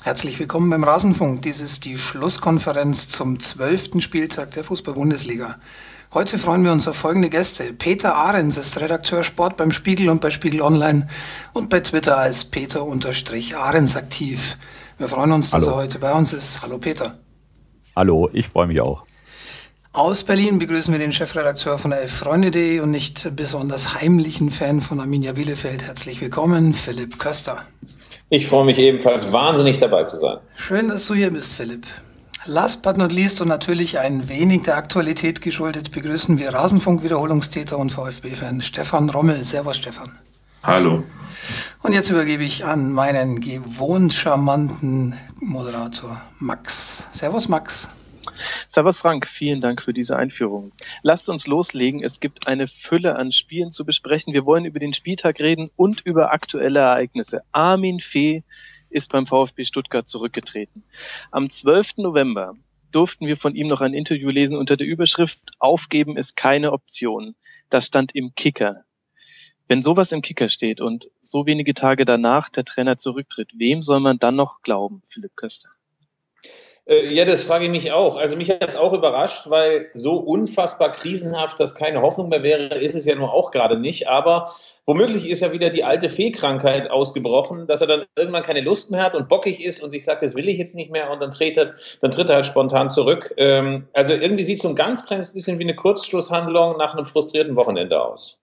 Herzlich willkommen beim Rasenfunk. Dies ist die Schlusskonferenz zum 12. Spieltag der Fußball-Bundesliga. Heute freuen wir uns auf folgende Gäste. Peter Ahrens ist Redakteur Sport beim Spiegel und bei Spiegel Online und bei Twitter als Peter_Ahrens aktiv. Wir freuen uns, dass er heute bei uns ist. Hallo Peter. Hallo, ich freue mich auch. Aus Berlin begrüßen wir den Chefredakteur von der elffreunde.de und nicht besonders heimlichen Fan von Arminia Bielefeld. Herzlich willkommen, Philipp Köster. Ich freue mich ebenfalls wahnsinnig dabei zu sein. Schön, dass du hier bist, Philipp. Last but not least und natürlich ein wenig der Aktualität geschuldet begrüßen wir Rasenfunk-Wiederholungstäter und VfB-Fan Stefan Rommel. Servus, Stefan. Hallo. Und jetzt übergebe ich an meinen gewohnt charmanten Moderator Max. Servus, Max. Servus Frank, vielen Dank für diese Einführung. Lasst uns loslegen, es gibt eine Fülle an Spielen zu besprechen. Wir wollen über den Spieltag reden und über aktuelle Ereignisse. Armin Fee ist beim VfB Stuttgart zurückgetreten. Am 12. November durften wir von ihm noch ein Interview lesen unter der Überschrift "Aufgeben ist keine Option". Das stand im Kicker. Wenn sowas im Kicker steht und so wenige Tage danach der Trainer zurücktritt, wem soll man dann noch glauben, Philipp Köster? Ja, das frage ich mich auch. Also mich hat es auch überrascht, weil so unfassbar krisenhaft, dass keine Hoffnung mehr wäre, ist es ja nur auch gerade nicht. Aber womöglich ist ja wieder die alte Fee-Krankheit ausgebrochen, dass er dann irgendwann keine Lust mehr hat und bockig ist und sich sagt, das will ich jetzt nicht mehr und dann tritt er halt spontan zurück. Also irgendwie sieht es so ein ganz kleines bisschen wie eine Kurzschlusshandlung nach einem frustrierten Wochenende aus.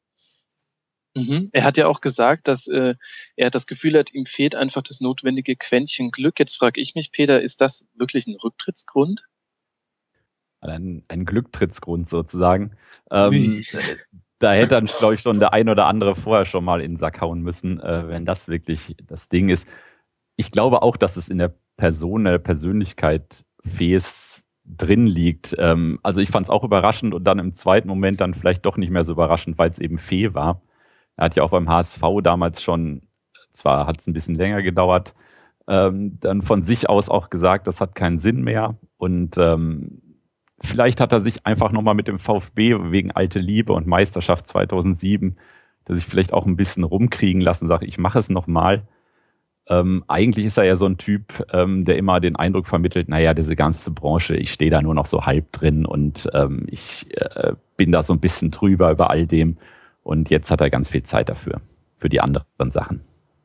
Er hat ja auch gesagt, dass er das Gefühl hat, ihm fehlt einfach das notwendige Quäntchen Glück. Jetzt frage ich mich, Peter, ist das wirklich ein Rücktrittsgrund? Ein Glücktrittsgrund sozusagen. Da hätte dann, glaube ich, schon der ein oder andere vorher schon mal in den Sack hauen müssen, wenn das wirklich das Ding ist. Ich glaube auch, dass es in der Person, der Persönlichkeit Fees drin liegt. Also ich fand es auch überraschend und dann im zweiten Moment dann vielleicht doch nicht mehr so überraschend, weil es eben Fee war. Er hat ja auch beim HSV damals schon, zwar hat es ein bisschen länger gedauert, dann von sich aus auch gesagt, das hat keinen Sinn mehr. Und vielleicht hat er sich einfach nochmal mit dem VfB wegen alte Liebe und Meisterschaft 2007, dass sich vielleicht auch ein bisschen rumkriegen lassen, sage ich mache es nochmal. Eigentlich ist er ja so ein Typ, der immer den Eindruck vermittelt, naja, diese ganze Branche, ich stehe da nur noch so halb drin und ich bin da so ein bisschen drüber über all dem. Und jetzt hat er ganz viel Zeit dafür, für die anderen Sachen.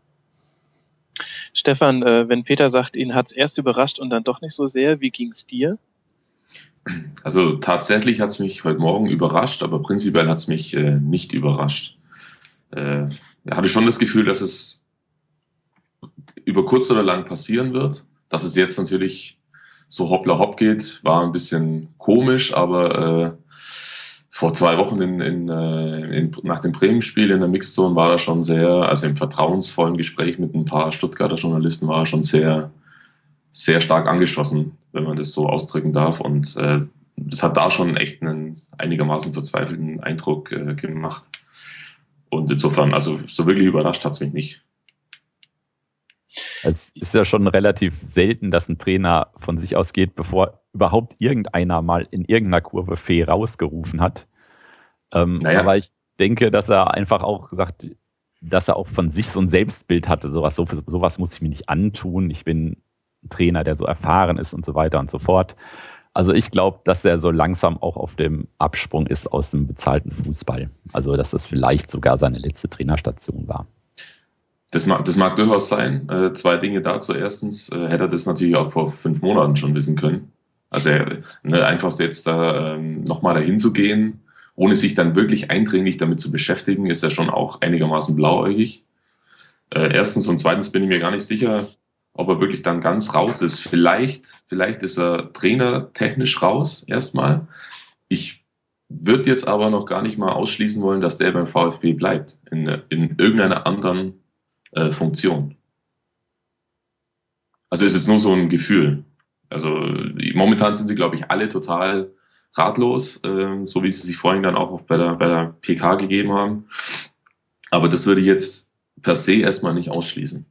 Stefan, wenn Peter sagt, ihn hat es erst überrascht und dann doch nicht so sehr, wie ging es dir? Also tatsächlich hat es mich heute Morgen überrascht, aber prinzipiell hat es mich nicht überrascht. Ich hatte schon das Gefühl, dass es über kurz oder lang passieren wird. Dass es jetzt natürlich so hoppla hopp geht, war ein bisschen komisch, aber vor 2 Wochen nach dem Bremen-Spiel in der Mixzone war er schon sehr, also im vertrauensvollen Gespräch mit ein paar Stuttgarter Journalisten war er schon sehr, sehr stark angeschossen, wenn man das so ausdrücken darf. Und das hat da schon echt einen einigermaßen verzweifelten Eindruck gemacht. Und insofern, also so wirklich überrascht hat es mich nicht. Es ist ja schon relativ selten, dass ein Trainer von sich aus geht, bevor überhaupt irgendeiner mal in irgendeiner Kurve Fee rausgerufen hat. Aber ich denke, dass er einfach auch sagt, dass er auch von sich so ein Selbstbild hatte, sowas muss ich mir nicht antun, ich bin ein Trainer, der so erfahren ist und so weiter und so fort. Also ich glaube, dass er so langsam auch auf dem Absprung ist aus dem bezahlten Fußball. Also dass das vielleicht sogar seine letzte Trainerstation war. Das mag durchaus sein. 2 Dinge dazu. Erstens hätte er das natürlich auch vor 5 Monaten schon wissen können. Also einfach jetzt nochmal dahin zu gehen, ohne sich dann wirklich eindringlich damit zu beschäftigen, ist ja schon auch einigermaßen blauäugig. Erstens und zweitens bin ich mir gar nicht sicher, ob er wirklich dann ganz raus ist. Vielleicht ist er trainertechnisch raus erstmal. Ich würde jetzt aber noch gar nicht mal ausschließen wollen, dass der beim VfB bleibt, in irgendeiner anderen Funktion. Also ist jetzt nur so ein Gefühl. Also momentan sind sie, glaube ich, alle total ratlos, so wie sie sich vorhin dann auch bei der PK gegeben haben. Aber das würde ich jetzt per se erstmal nicht ausschließen.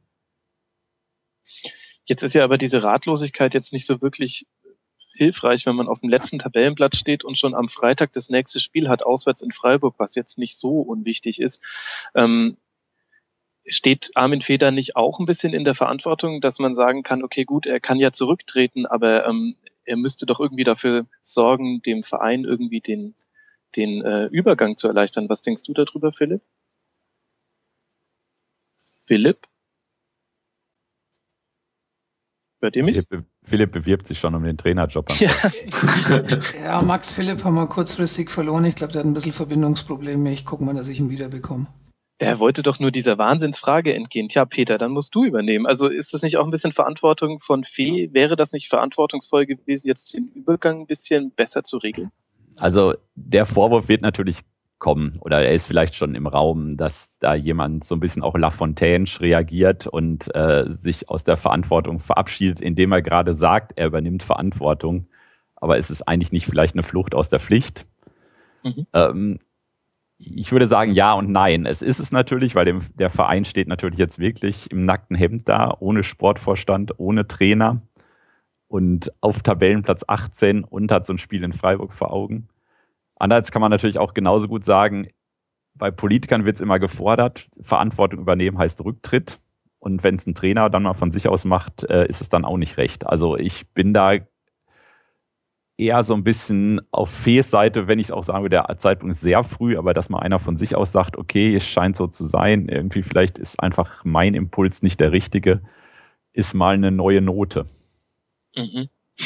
Jetzt ist ja aber diese Ratlosigkeit jetzt nicht so wirklich hilfreich, wenn man auf dem letzten Tabellenplatz steht und schon am Freitag das nächste Spiel hat, auswärts in Freiburg, was jetzt nicht so unwichtig ist. Steht Armin Fee da nicht auch ein bisschen in der Verantwortung, dass man sagen kann, okay, gut, er kann ja zurücktreten, aber er müsste doch irgendwie dafür sorgen, dem Verein irgendwie den Übergang zu erleichtern. Was denkst du darüber, Philipp? Philipp? Hört ihr mich? Philipp bewirbt sich schon um den Trainerjob. Ja. Ja, Max Philipp haben wir kurzfristig verloren. Ich glaube, der hat ein bisschen Verbindungsprobleme. Ich gucke mal, dass ich ihn wiederbekomme. Der wollte doch nur dieser Wahnsinnsfrage entgehen. Tja, Peter, dann musst du übernehmen. Also ist das nicht auch ein bisschen Verantwortung von Fee? Wäre das nicht verantwortungsvoll gewesen, jetzt den Übergang ein bisschen besser zu regeln? Also der Vorwurf wird natürlich kommen, oder er ist vielleicht schon im Raum, dass da jemand so ein bisschen auch Lafontaine reagiert und sich aus der Verantwortung verabschiedet, indem er gerade sagt, er übernimmt Verantwortung, aber es ist eigentlich nicht vielleicht eine Flucht aus der Pflicht. Ich würde sagen ja und nein. Es ist es natürlich, weil der Verein steht natürlich jetzt wirklich im nackten Hemd da, ohne Sportvorstand, ohne Trainer und auf Tabellenplatz 18 und hat so ein Spiel in Freiburg vor Augen. Andererseits kann man natürlich auch genauso gut sagen, bei Politikern wird es immer gefordert, Verantwortung übernehmen heißt Rücktritt. Und wenn es ein Trainer dann mal von sich aus macht, ist es dann auch nicht recht. Also ich bin da eher so ein bisschen auf Fees Seite, wenn ich auch sagen würde, der Zeitpunkt ist sehr früh, aber dass mal einer von sich aus sagt, okay, es scheint so zu sein, irgendwie vielleicht ist einfach mein Impuls nicht der richtige, ist mal eine neue Note. Mhm.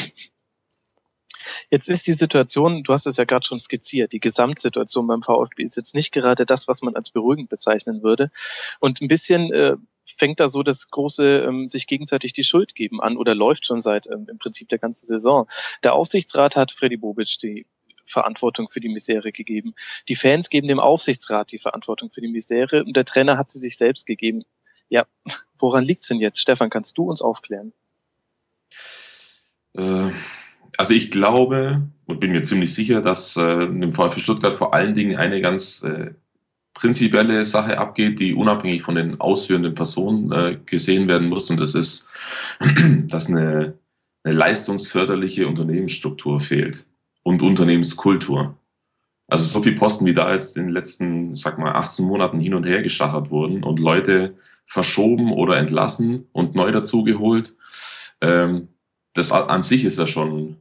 Jetzt ist die Situation, du hast es ja gerade schon skizziert, die Gesamtsituation beim VfB ist jetzt nicht gerade das, was man als beruhigend bezeichnen würde. Und ein bisschen fängt da so das große sich gegenseitig die Schuld geben an oder läuft schon seit im Prinzip der ganzen Saison. Der Aufsichtsrat hat Freddy Bobic die Verantwortung für die Misere gegeben. Die Fans geben dem Aufsichtsrat die Verantwortung für die Misere und der Trainer hat sie sich selbst gegeben. Ja, woran liegt's denn jetzt? Stefan, kannst du uns aufklären? Also ich glaube und bin mir ziemlich sicher, dass im VfB Stuttgart vor allen Dingen eine ganz prinzipielle Sache abgeht, die unabhängig von den ausführenden Personen gesehen werden muss. Und das ist, dass eine leistungsförderliche Unternehmensstruktur fehlt und Unternehmenskultur. Also so viele Posten, wie da jetzt in den letzten, 18 Monaten hin und her geschachert wurden und Leute verschoben oder entlassen und neu dazugeholt, das an sich ist ja schon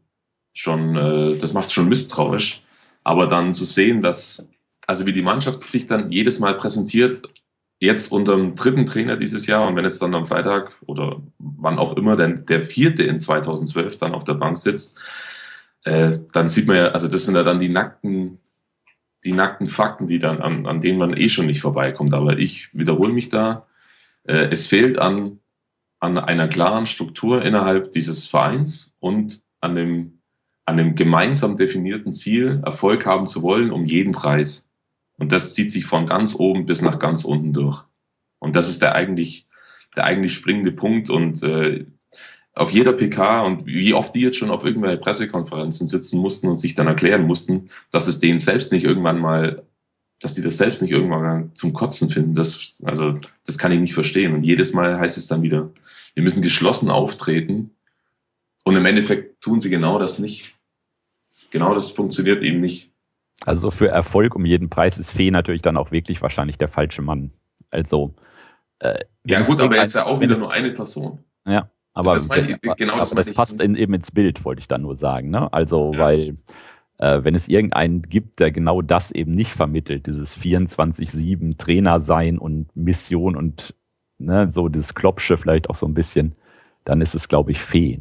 das macht schon misstrauisch. Aber dann zu sehen, dass, also wie die Mannschaft sich dann jedes Mal präsentiert, jetzt unter dem 3. Trainer dieses Jahr und wenn jetzt dann am Freitag oder wann auch immer denn der 4. in 2012 dann auf der Bank sitzt, dann sieht man ja, also das sind ja dann die nackten Fakten, die dann an denen man schon nicht vorbeikommt. Aber ich wiederhole mich da, es fehlt an einer klaren Struktur innerhalb dieses Vereins und an dem gemeinsam definierten Ziel, Erfolg haben zu wollen, um jeden Preis. Und das zieht sich von ganz oben bis nach ganz unten durch. Und das ist der eigentlich springende Punkt. Und auf jeder PK und wie oft die jetzt schon auf irgendwelche Pressekonferenzen sitzen mussten und sich dann erklären mussten, dass es denen selbst nicht irgendwann mal, dass die das selbst nicht irgendwann zum Kotzen finden. Das kann ich nicht verstehen. Und jedes Mal heißt es dann wieder, wir müssen geschlossen auftreten. Und im Endeffekt tun sie genau das nicht. Genau das funktioniert eben nicht. Also für Erfolg um jeden Preis ist Fee natürlich dann auch wirklich wahrscheinlich der falsche Mann. Also ja gut, aber er ist ja auch wieder nur eine Person. Ja, aber das passt eben ins Bild, wollte ich dann nur sagen. Ne? Also weil wenn es irgendeinen gibt, der genau das eben nicht vermittelt, dieses 24/7 Trainer sein und Mission und so das Klopsche vielleicht auch so ein bisschen, dann ist es, glaube ich, Fee.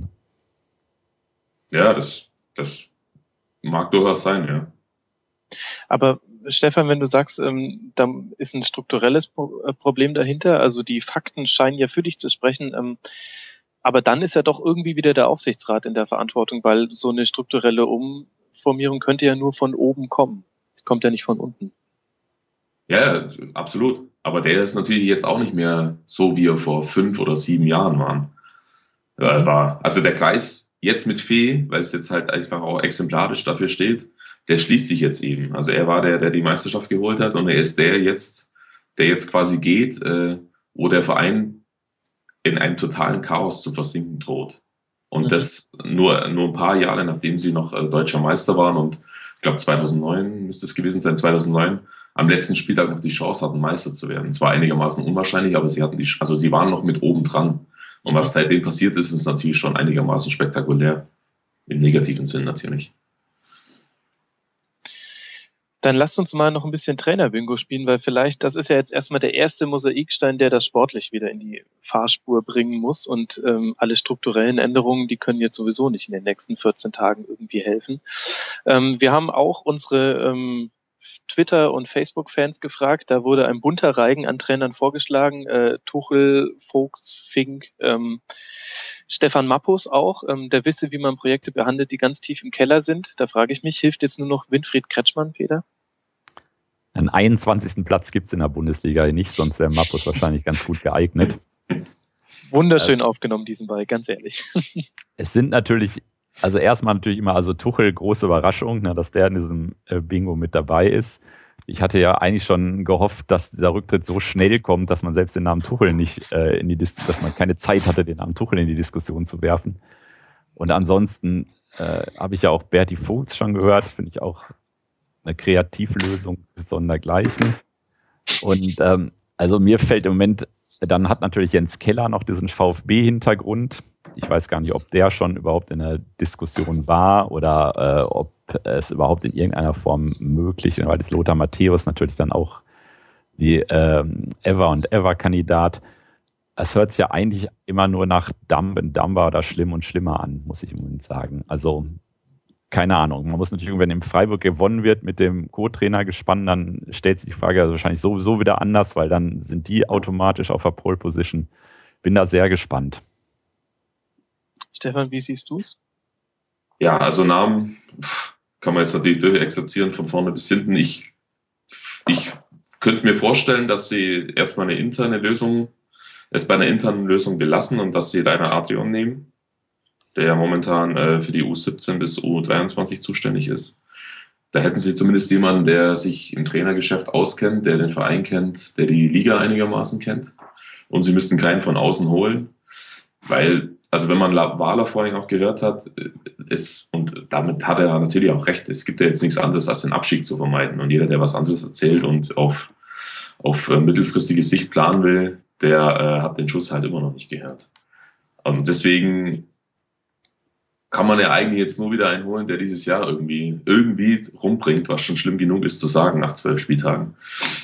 Ja, das mag durchaus sein, ja. Aber Stefan, wenn du sagst, da ist ein strukturelles Problem dahinter, also die Fakten scheinen ja für dich zu sprechen, aber dann ist ja doch irgendwie wieder der Aufsichtsrat in der Verantwortung, weil so eine strukturelle Umformierung könnte ja nur von oben kommen. Kommt ja nicht von unten. Ja, absolut. Aber der ist natürlich jetzt auch nicht mehr so, wie er vor 5 oder 7 Jahren war. Also der Kreis jetzt mit Fee, weil es jetzt halt einfach auch exemplarisch dafür steht, der schließt sich jetzt eben. Also er war der die Meisterschaft geholt hat und er ist der jetzt quasi geht, wo der Verein in einem totalen Chaos zu versinken droht. Und das nur ein paar Jahre, nachdem sie noch deutscher Meister waren und ich glaube 2009 müsste es gewesen sein, 2009 am letzten Spieltag noch die Chance hatten, Meister zu werden. Zwar einigermaßen unwahrscheinlich, aber sie waren noch mit oben dran. Und was seitdem passiert ist, ist natürlich schon einigermaßen spektakulär. Im negativen Sinn natürlich. Dann lasst uns mal noch ein bisschen Trainer-Bingo spielen, weil vielleicht, das ist ja jetzt erstmal der erste Mosaikstein, der das sportlich wieder in die Fahrspur bringen muss und alle strukturellen Änderungen, die können jetzt sowieso nicht in den nächsten 14 Tagen irgendwie helfen. Wir haben auch unsere Twitter- und Facebook-Fans gefragt, da wurde ein bunter Reigen an Trainern vorgeschlagen, Tuchel, Vogts, Fink, Stefan Mappus auch, der wisse, wie man Projekte behandelt, die ganz tief im Keller sind. Da frage ich mich, hilft jetzt nur noch Winfried Kretschmann, Peter? Einen 21. Platz gibt es in der Bundesliga nicht, sonst wäre Mappus wahrscheinlich ganz gut geeignet. Wunderschön aufgenommen, diesen Ball, ganz ehrlich. Es sind natürlich, also erstmal natürlich immer, also Tuchel, große Überraschung, dass der in diesem Bingo mit dabei ist. Ich hatte ja eigentlich schon gehofft, dass dieser Rücktritt so schnell kommt, dass man selbst den Namen Tuchel nicht dass man keine Zeit hatte, den Namen Tuchel in die Diskussion zu werfen. Und ansonsten habe ich ja auch Berti Vogts schon gehört, finde ich auch eine Kreativlösung sondergleichen. Und also mir fällt im Moment, dann hat natürlich Jens Keller noch diesen VfB-Hintergrund. Ich weiß gar nicht, ob der schon überhaupt in der Diskussion war oder ob es überhaupt in irgendeiner Form möglich ist, weil das Lothar Matthäus natürlich dann auch die Ever- und Ever-Kandidat. Es hört sich ja eigentlich immer nur nach Dumb and Dumber oder Schlimm und Schlimmer an, muss ich im Moment sagen. Also keine Ahnung. Man muss natürlich, wenn in Freiburg gewonnen wird mit dem Co-Trainer gespannt, dann stellt sich die Frage also wahrscheinlich sowieso wieder anders, weil dann sind die automatisch auf der Pole-Position. Bin da sehr gespannt. Stefan, wie siehst du es? Ja, also Namen kann man jetzt natürlich durchexerzieren von vorne bis hinten. Ich könnte mir vorstellen, dass sie erstmal es bei einer internen Lösung belassen und dass sie Rainer Adrian nehmen, der ja momentan für die U17 bis U23 zuständig ist. Da hätten sie zumindest jemanden, der sich im Trainergeschäft auskennt, der den Verein kennt, der die Liga einigermaßen kennt. Und sie müssten keinen von außen holen, weil, also wenn man Wahler vorhin auch gehört hat, und damit hat er natürlich auch recht, es gibt ja jetzt nichts anderes, als den Abstieg zu vermeiden. Und jeder, der was anderes erzählt und auf mittelfristige Sicht planen will, der hat den Schuss halt immer noch nicht gehört. Und deswegen kann man ja eigentlich jetzt nur wieder einen holen, der dieses Jahr irgendwie rumbringt, was schon schlimm genug ist zu sagen nach 12 Spieltagen.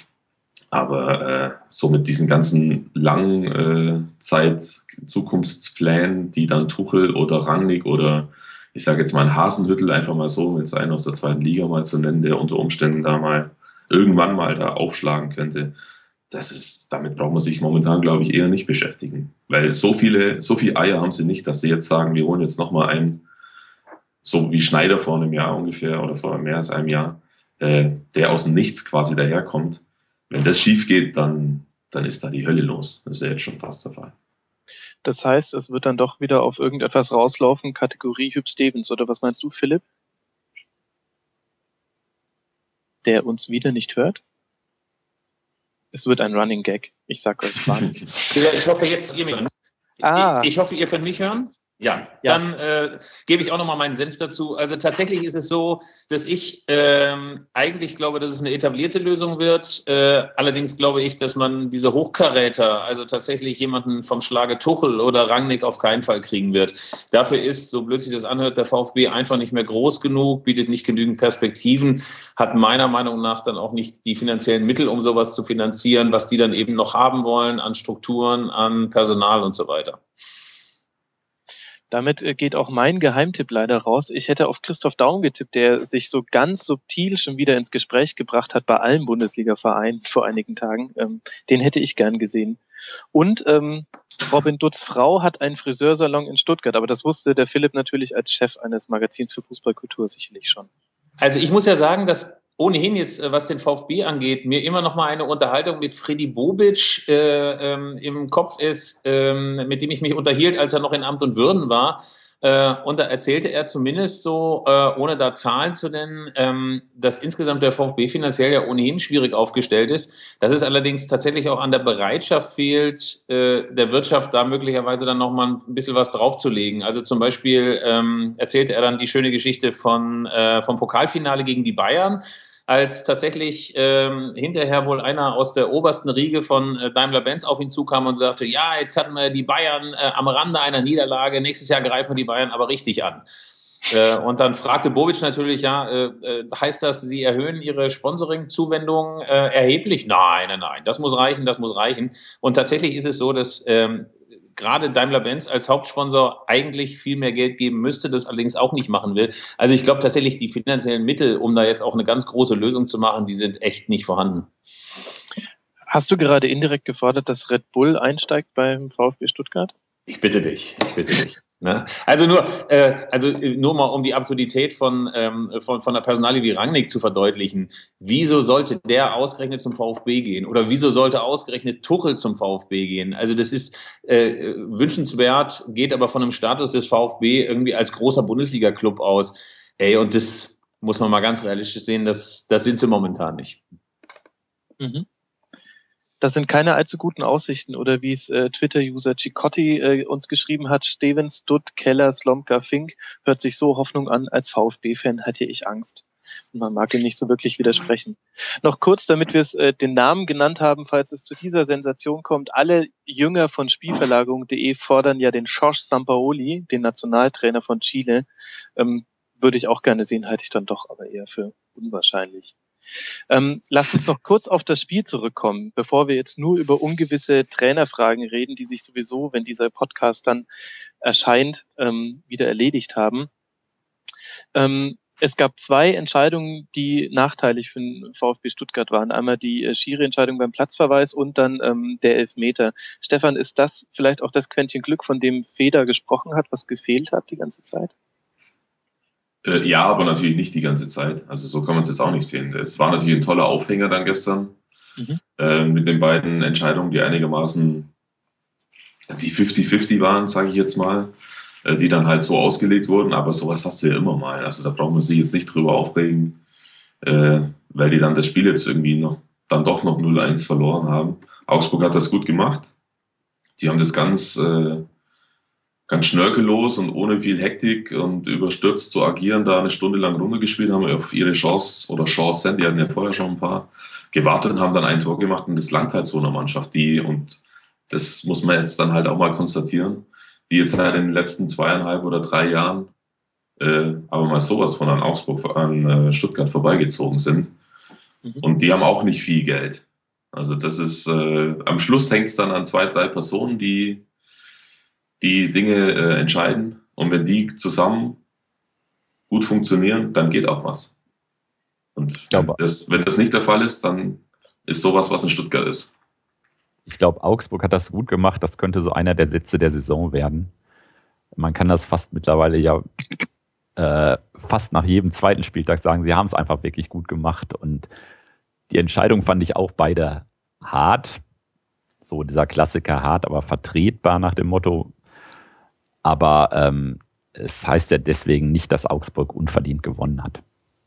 Aber so mit diesen ganzen langen Zukunftsplänen, die dann Tuchel oder Rangnick oder ich sage jetzt mal ein Hasenhüttl, einfach mal so, jetzt einen aus der zweiten Liga mal zu nennen, der unter Umständen da mal irgendwann mal da aufschlagen könnte, damit braucht man sich momentan, glaube ich, eher nicht beschäftigen. Weil so viel Eier haben sie nicht, dass sie jetzt sagen, wir holen jetzt nochmal einen, so wie Schneider vor einem Jahr ungefähr oder vor mehr als einem Jahr, der aus dem Nichts quasi daherkommt. Wenn das schief geht, dann ist da die Hölle los. Das ist ja jetzt schon fast der Fall. Das heißt, es wird dann doch wieder auf irgendetwas rauslaufen, Kategorie Hüb Stevens, oder was meinst du, Philipp? Der uns wieder nicht hört? Es wird ein Running Gag. Ich sag euch, Wahnsinn. Ja, ich hoffe, jetzt ihr mich hören. Ich hoffe, ihr könnt mich hören. Ja, dann gebe ich auch nochmal meinen Senf dazu. Also tatsächlich ist es so, dass ich eigentlich glaube, dass es eine etablierte Lösung wird. Allerdings glaube ich, dass man diese Hochkaräter, also tatsächlich jemanden vom Schlage Tuchel oder Rangnick auf keinen Fall kriegen wird. Dafür ist, so blöd sich das anhört, der VfB einfach nicht mehr groß genug, bietet nicht genügend Perspektiven, hat meiner Meinung nach dann auch nicht die finanziellen Mittel, um sowas zu finanzieren, was die dann eben noch haben wollen an Strukturen, an Personal und so weiter. Damit geht auch mein Geheimtipp leider raus. Ich hätte auf Christoph Daum getippt, der sich so ganz subtil schon wieder ins Gespräch gebracht hat bei allen Bundesliga-Vereinen vor einigen Tagen. Den hätte ich gern gesehen. Und Robin Dutz' Frau hat einen Friseursalon in Stuttgart, aber das wusste der Philipp natürlich als Chef eines Magazins für Fußballkultur sicherlich schon. Also ich muss ja sagen, dass ohnehin jetzt, was den VfB angeht, mir immer noch mal eine Unterhaltung mit Freddy Bobic im Kopf ist, mit dem ich mich unterhielt, als er noch in Amt und Würden war. Und da erzählte er zumindest so, ohne da Zahlen zu nennen, dass insgesamt der VfB finanziell ja ohnehin schwierig aufgestellt ist. Dass es allerdings tatsächlich auch an der Bereitschaft fehlt, der Wirtschaft da möglicherweise dann nochmal ein bisschen was draufzulegen. Also zum Beispiel erzählte er dann die schöne Geschichte vom Pokalfinale gegen die Bayern, als tatsächlich hinterher wohl einer aus der obersten Riege von Daimler-Benz auf ihn zukam und sagte, ja, jetzt hatten wir die Bayern am Rande einer Niederlage, nächstes Jahr greifen wir die Bayern aber richtig an. Und dann fragte Bobic natürlich, heißt das, Sie erhöhen Ihre Sponsoring-Zuwendung erheblich? Nein, das muss reichen. Und tatsächlich ist es so, dass gerade Daimler-Benz als Hauptsponsor eigentlich viel mehr Geld geben müsste, das allerdings auch nicht machen will. Also ich glaube tatsächlich, die finanziellen Mittel, um da jetzt auch eine ganz große Lösung zu machen, die sind echt nicht vorhanden. Hast du gerade indirekt gefordert, dass Red Bull einsteigt beim VfB Stuttgart? Ich bitte dich. Ne? Also nur mal, um die Absurdität von der Personalie wie Rangnick zu verdeutlichen. Wieso sollte der ausgerechnet zum VfB gehen? Oder wieso sollte ausgerechnet Tuchel zum VfB gehen? Also das ist wünschenswert, geht aber von dem Status des VfB irgendwie als großer Bundesliga-Club aus. Und das muss man mal ganz realistisch sehen, das sind sie momentan nicht. Mhm. Das sind keine allzu guten Aussichten, oder wie es Twitter-User Cicotti uns geschrieben hat, Stevens, Dutt, Keller, Slomka, Fink, hört sich so Hoffnung an, als VfB-Fan hätte ich Angst. Und man mag ihm nicht so wirklich widersprechen. Noch kurz, damit wir den Namen genannt haben, falls es zu dieser Sensation kommt, alle Jünger von Spielverlagerung.de fordern ja den Jorge Sampaoli, den Nationaltrainer von Chile. Würde ich auch gerne sehen, halte ich dann doch aber eher für unwahrscheinlich. Lasst uns noch kurz auf das Spiel zurückkommen, bevor wir jetzt nur über ungewisse Trainerfragen reden, die sich sowieso, wenn dieser Podcast dann erscheint, wieder erledigt haben. Es gab 2 Entscheidungen, die nachteilig für den VfB Stuttgart waren. Einmal die Schiri-Entscheidung beim Platzverweis und dann der Elfmeter. Stefan, ist das vielleicht auch das Quäntchen Glück, von dem Feder gesprochen hat, was gefehlt hat die ganze Zeit? Ja, aber natürlich nicht die ganze Zeit. Also so kann man es jetzt auch nicht sehen. Es war natürlich ein toller Aufhänger dann gestern mit den beiden Entscheidungen, die einigermaßen die 50-50 waren, sage ich jetzt mal, die dann halt so ausgelegt wurden. Aber sowas hast du ja immer mal. Also da braucht man sich jetzt nicht drüber aufregen, weil die dann das Spiel jetzt irgendwie dann doch noch 0-1 verloren haben. Augsburg hat das gut gemacht. Die haben das ganz schnörkellos und ohne viel Hektik und überstürzt zu agieren, da eine Stunde lang runtergespielt, haben auf ihre Chancen, die hatten ja vorher schon ein paar, gewartet und haben dann ein Tor gemacht und das langt halt so einer Mannschaft, und das muss man jetzt dann halt auch mal konstatieren, die jetzt halt in den letzten 2,5 oder 3 Jahren aber mal sowas von an Stuttgart vorbeigezogen sind. Und die haben auch nicht viel Geld. Also das ist, am Schluss hängt es dann an 2, 3 Personen, die Dinge entscheiden. Und wenn die zusammen gut funktionieren, dann geht auch was. Und wenn das nicht der Fall ist, dann ist sowas, was in Stuttgart ist. Ich glaube, Augsburg hat das gut gemacht. Das könnte so einer der Sätze der Saison werden. Man kann das fast mittlerweile fast nach jedem zweiten Spieltag sagen, sie haben es einfach wirklich gut gemacht. Und die Entscheidung fand ich auch beide hart. So dieser Klassiker hart, aber vertretbar nach dem Motto. Aber es heißt ja deswegen nicht, dass Augsburg unverdient gewonnen hat.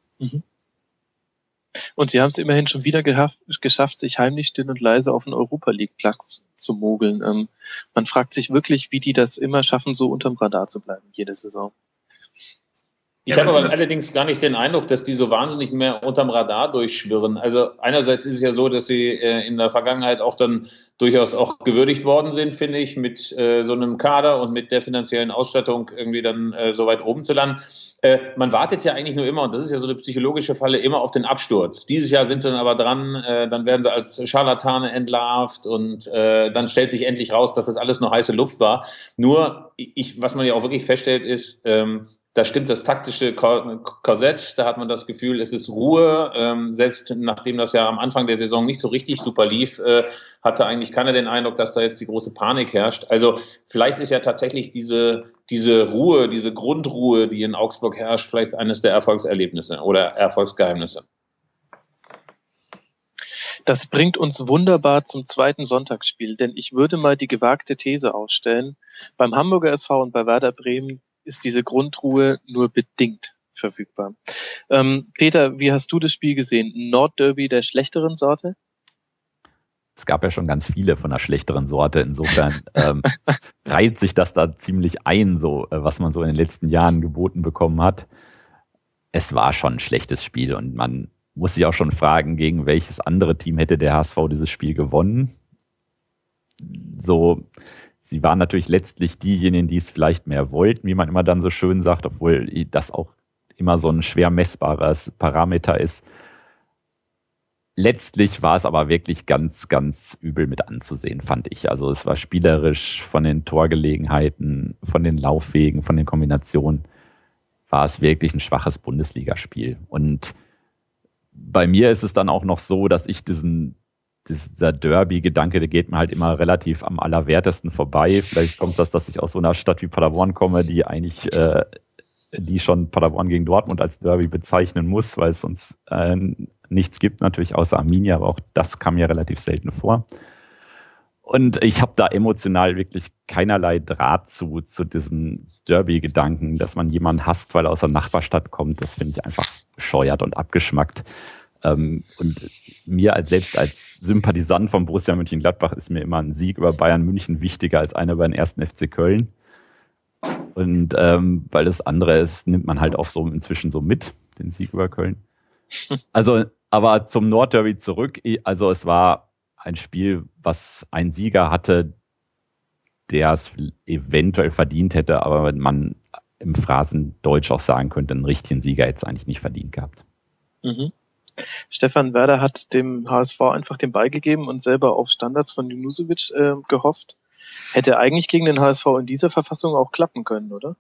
Und sie haben es immerhin schon wieder geschafft, sich heimlich still und leise auf den Europa-League-Platz zu mogeln. Man fragt sich wirklich, wie die das immer schaffen, so unterm Radar zu bleiben, jede Saison. Ich habe aber allerdings gar nicht den Eindruck, dass die so wahnsinnig mehr unterm Radar durchschwirren. Also einerseits ist es ja so, dass sie in der Vergangenheit auch dann durchaus auch gewürdigt worden sind, finde ich, mit so einem Kader und mit der finanziellen Ausstattung irgendwie dann so weit oben zu landen. Man wartet ja eigentlich nur immer, und das ist ja so eine psychologische Falle, immer auf den Absturz. Dieses Jahr sind sie dann aber dran, dann werden sie als Scharlatane entlarvt und dann stellt sich endlich raus, dass das alles nur heiße Luft war. Nur, was man ja auch wirklich feststellt, ist, da stimmt das taktische Korsett, da hat man das Gefühl, es ist Ruhe. Selbst nachdem das ja am Anfang der Saison nicht so richtig super lief, hatte eigentlich keiner den Eindruck, dass da jetzt die große Panik herrscht. Also vielleicht ist ja tatsächlich diese Ruhe, diese Grundruhe, die in Augsburg herrscht, vielleicht eines der Erfolgserlebnisse oder Erfolgsgeheimnisse. Das bringt uns wunderbar zum zweiten Sonntagsspiel, denn ich würde mal die gewagte These aufstellen, beim Hamburger SV und bei Werder Bremen ist diese Grundruhe nur bedingt verfügbar. Peter, wie hast du das Spiel gesehen? Nordderby der schlechteren Sorte? Es gab ja schon ganz viele von der schlechteren Sorte. Insofern reiht sich das da ziemlich ein, so was man so in den letzten Jahren geboten bekommen hat. Es war schon ein schlechtes Spiel und man muss ich auch schon fragen, gegen welches andere Team hätte der HSV dieses Spiel gewonnen? So, sie waren natürlich letztlich diejenigen, die es vielleicht mehr wollten, wie man immer dann so schön sagt, obwohl das auch immer so ein schwer messbares Parameter ist. Letztlich war es aber wirklich ganz, ganz übel mit anzusehen, fand ich. Also es war spielerisch von den Torgelegenheiten, von den Laufwegen, von den Kombinationen, war es wirklich ein schwaches Bundesligaspiel. Und bei mir ist es dann auch noch so, dass ich dieser Derby-Gedanke, der geht mir halt immer relativ am allerwertesten vorbei. Vielleicht kommt das, dass ich aus so einer Stadt wie Paderborn komme, die eigentlich die schon Paderborn gegen Dortmund als Derby bezeichnen muss, weil es sonst nichts gibt, natürlich außer Arminia, aber auch das kam ja relativ selten vor. Und ich habe da emotional wirklich keinerlei Draht zu diesem Derby-Gedanken, dass man jemanden hasst, weil er aus der Nachbarstadt kommt. Das finde ich einfach bescheuert und abgeschmackt. Und mir selbst als Sympathisant von Borussia Mönchengladbach ist mir immer ein Sieg über Bayern München wichtiger als einer über den 1. FC Köln. Und weil das andere ist, nimmt man halt auch so inzwischen so mit, den Sieg über Köln. Also, aber zum Nordderby zurück. Also es war ein Spiel, was ein Sieger hatte, der es eventuell verdient hätte, aber man im Phrasendeutsch auch sagen könnte, einen richtigen Sieger hätte es eigentlich nicht verdient gehabt. Mhm. Stefan Werder hat dem HSV einfach den Ball gegeben und selber auf Standards von Junusovic gehofft. Hätte eigentlich gegen den HSV in dieser Verfassung auch klappen können, oder?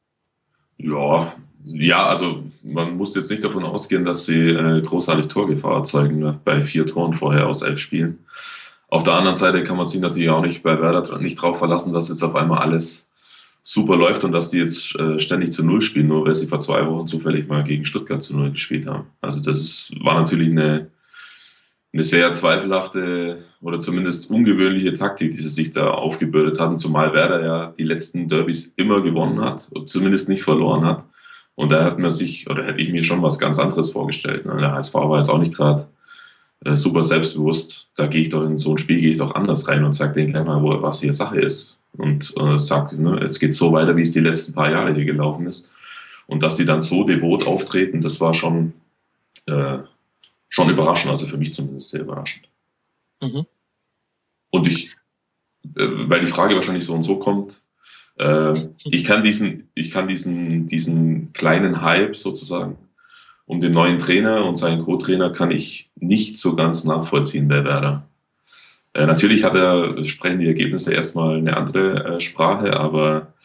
Ja, also man muss jetzt nicht davon ausgehen, dass sie großartig Torgefahr erzeugen bei 4 Toren vorher aus 11 Spielen. Auf der anderen Seite kann man sich natürlich auch nicht bei Werder nicht drauf verlassen, dass jetzt auf einmal alles super läuft und dass die jetzt ständig zu Null spielen, nur weil sie vor 2 Wochen zufällig mal gegen Stuttgart zu Null gespielt haben. Also war natürlich eine sehr zweifelhafte oder zumindest ungewöhnliche Taktik, die sie sich da aufgebürdet hatten, zumal Werder ja die letzten Derbys immer gewonnen hat und zumindest nicht verloren hat. Und da hätte ich mir schon was ganz anderes vorgestellt. Der HSV war jetzt auch nicht gerade super selbstbewusst. Da gehe ich doch in so ein Spiel anders rein und sage denen gleich mal, was hier Sache ist. Und sage, jetzt geht es so weiter, wie es die letzten paar Jahre hier gelaufen ist. Und dass die dann so devot auftreten, das war schon überraschend, also für mich zumindest sehr überraschend. Mhm. Und weil die Frage wahrscheinlich so und so kommt, ich kann diesen kleinen Hype sozusagen um den neuen Trainer und seinen Co-Trainer kann ich nicht so ganz nachvollziehen bei Werder. Natürlich sprechen die Ergebnisse erstmal eine andere Sprache, aber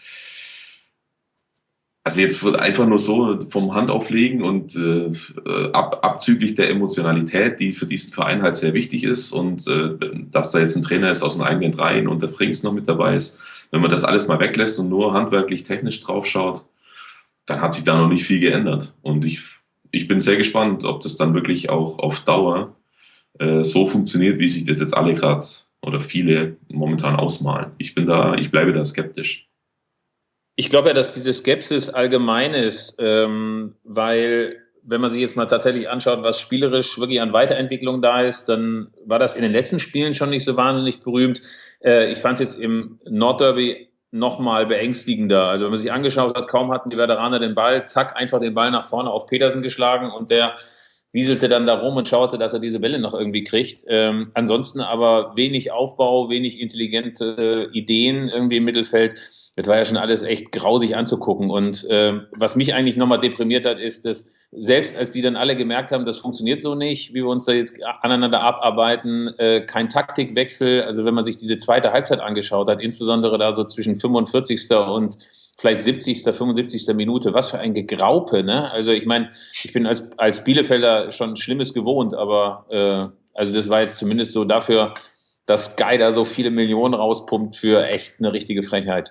also jetzt wird einfach nur so vom Handauflegen und abzüglich der Emotionalität, die für diesen Verein halt sehr wichtig ist und dass da jetzt ein Trainer ist aus den eigenen Reihen und der Frings noch mit dabei ist, wenn man das alles mal weglässt und nur handwerklich technisch drauf schaut, dann hat sich da noch nicht viel geändert. Und ich bin sehr gespannt, ob das dann wirklich auch auf Dauer so funktioniert, wie sich das jetzt alle gerade oder viele momentan ausmalen. Ich bleibe da skeptisch. Ich glaube ja, dass diese Skepsis allgemein ist, weil wenn man sich jetzt mal tatsächlich anschaut, was spielerisch wirklich an Weiterentwicklung da ist, dann war das in den letzten Spielen schon nicht so wahnsinnig berühmt. Ich fand es jetzt im Nordderby noch mal beängstigender. Also wenn man sich angeschaut hat, kaum hatten die Werderaner den Ball, zack, einfach den Ball nach vorne auf Petersen geschlagen und der wieselte dann da rum und schaute, dass er diese Bälle noch irgendwie kriegt. Ansonsten aber wenig Aufbau, wenig intelligente Ideen irgendwie im Mittelfeld. Das war ja schon alles echt grausig anzugucken. Und was mich eigentlich nochmal deprimiert hat, ist, dass selbst als die dann alle gemerkt haben, das funktioniert so nicht, wie wir uns da jetzt aneinander abarbeiten, kein Taktikwechsel. Also wenn man sich diese zweite Halbzeit angeschaut hat, insbesondere da so zwischen 45. und vielleicht 70., 75. Minute, was für ein Gegraupe, ne? Also ich meine, ich bin als Bielefelder schon Schlimmes gewohnt, aber also das war jetzt zumindest so dafür, dass Sky da so viele Millionen rauspumpt für echt eine richtige Frechheit.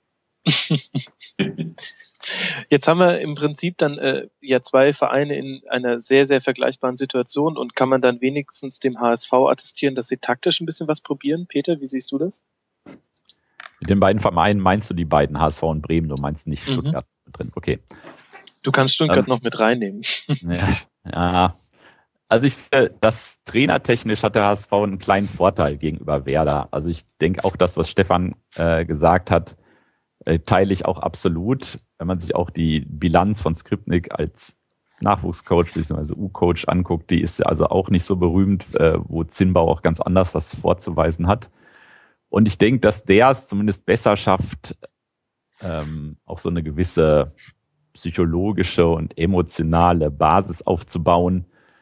Jetzt haben wir im Prinzip dann ja 2 Vereine in einer sehr, sehr vergleichbaren Situation und kann man dann wenigstens dem HSV attestieren, dass sie taktisch ein bisschen was probieren? Peter, wie siehst du das? Mit den beiden Vereinen meinst du die beiden, HSV und Bremen, du meinst nicht Stuttgart drin, okay. Du kannst Stuttgart noch mit reinnehmen. Ja. Also ich finde, das trainertechnisch hat der HSV einen kleinen Vorteil gegenüber Werder. Also ich denke auch das, was Stefan gesagt hat, teile ich auch absolut. Wenn man sich auch die Bilanz von Skripnik als Nachwuchscoach bzw. U-Coach anguckt, die ist also auch nicht so berühmt, wo Zinnbauer auch ganz anders was vorzuweisen hat. Und ich denke, dass der es zumindest besser schafft, auch so eine gewisse psychologische und emotionale Basis aufzubauen,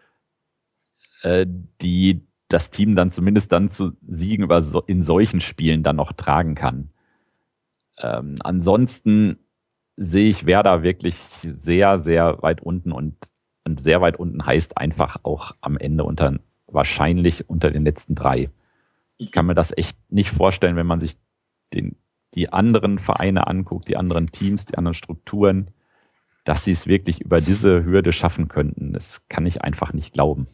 die das Team dann zumindest dann zu Siegen in solchen Spielen dann noch tragen kann. Ansonsten sehe ich Werder wirklich sehr, sehr weit unten und sehr weit unten heißt einfach auch am Ende wahrscheinlich unter den letzten 3. Ich kann mir das echt nicht vorstellen, wenn man sich die anderen Vereine anguckt, die anderen Teams, die anderen Strukturen, dass sie es wirklich über diese Hürde schaffen könnten. Das kann ich einfach nicht glauben.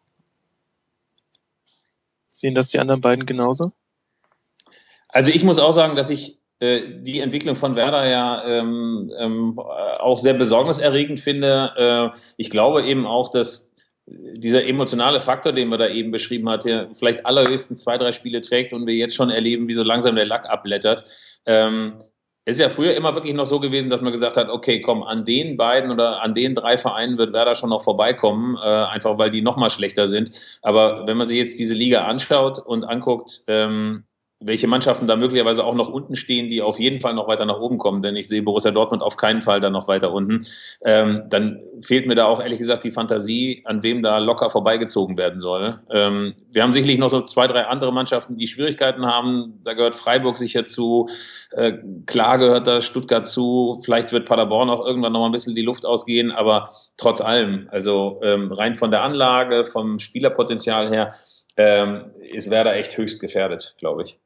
Sehen das die anderen beiden genauso? Also ich muss auch sagen, dass ich die Entwicklung von Werder ja auch sehr besorgniserregend finde. Ich glaube eben auch, dass dieser emotionale Faktor, den wir da eben beschrieben hatten, vielleicht allerhöchstens 2, 3 Spiele trägt und wir jetzt schon erleben, wie so langsam der Lack abblättert. Es ist ja früher immer wirklich noch so gewesen, dass man gesagt hat, okay, komm, an den beiden oder an den 3 Vereinen wird Werder schon noch vorbeikommen, einfach weil die noch mal schlechter sind. Aber wenn man sich jetzt diese Liga anschaut und anguckt, welche Mannschaften da möglicherweise auch noch unten stehen, die auf jeden Fall noch weiter nach oben kommen, denn ich sehe Borussia Dortmund auf keinen Fall dann noch weiter unten, dann fehlt mir da auch ehrlich gesagt die Fantasie, an wem da locker vorbeigezogen werden soll. Wir haben sicherlich noch so 2, 3 andere Mannschaften, die Schwierigkeiten haben, da gehört Freiburg sicher zu, klar gehört da Stuttgart zu, vielleicht wird Paderborn auch irgendwann noch mal ein bisschen die Luft ausgehen, aber trotz allem, also rein von der Anlage, vom Spielerpotenzial her, ist Werder echt höchst gefährdet, glaube ich.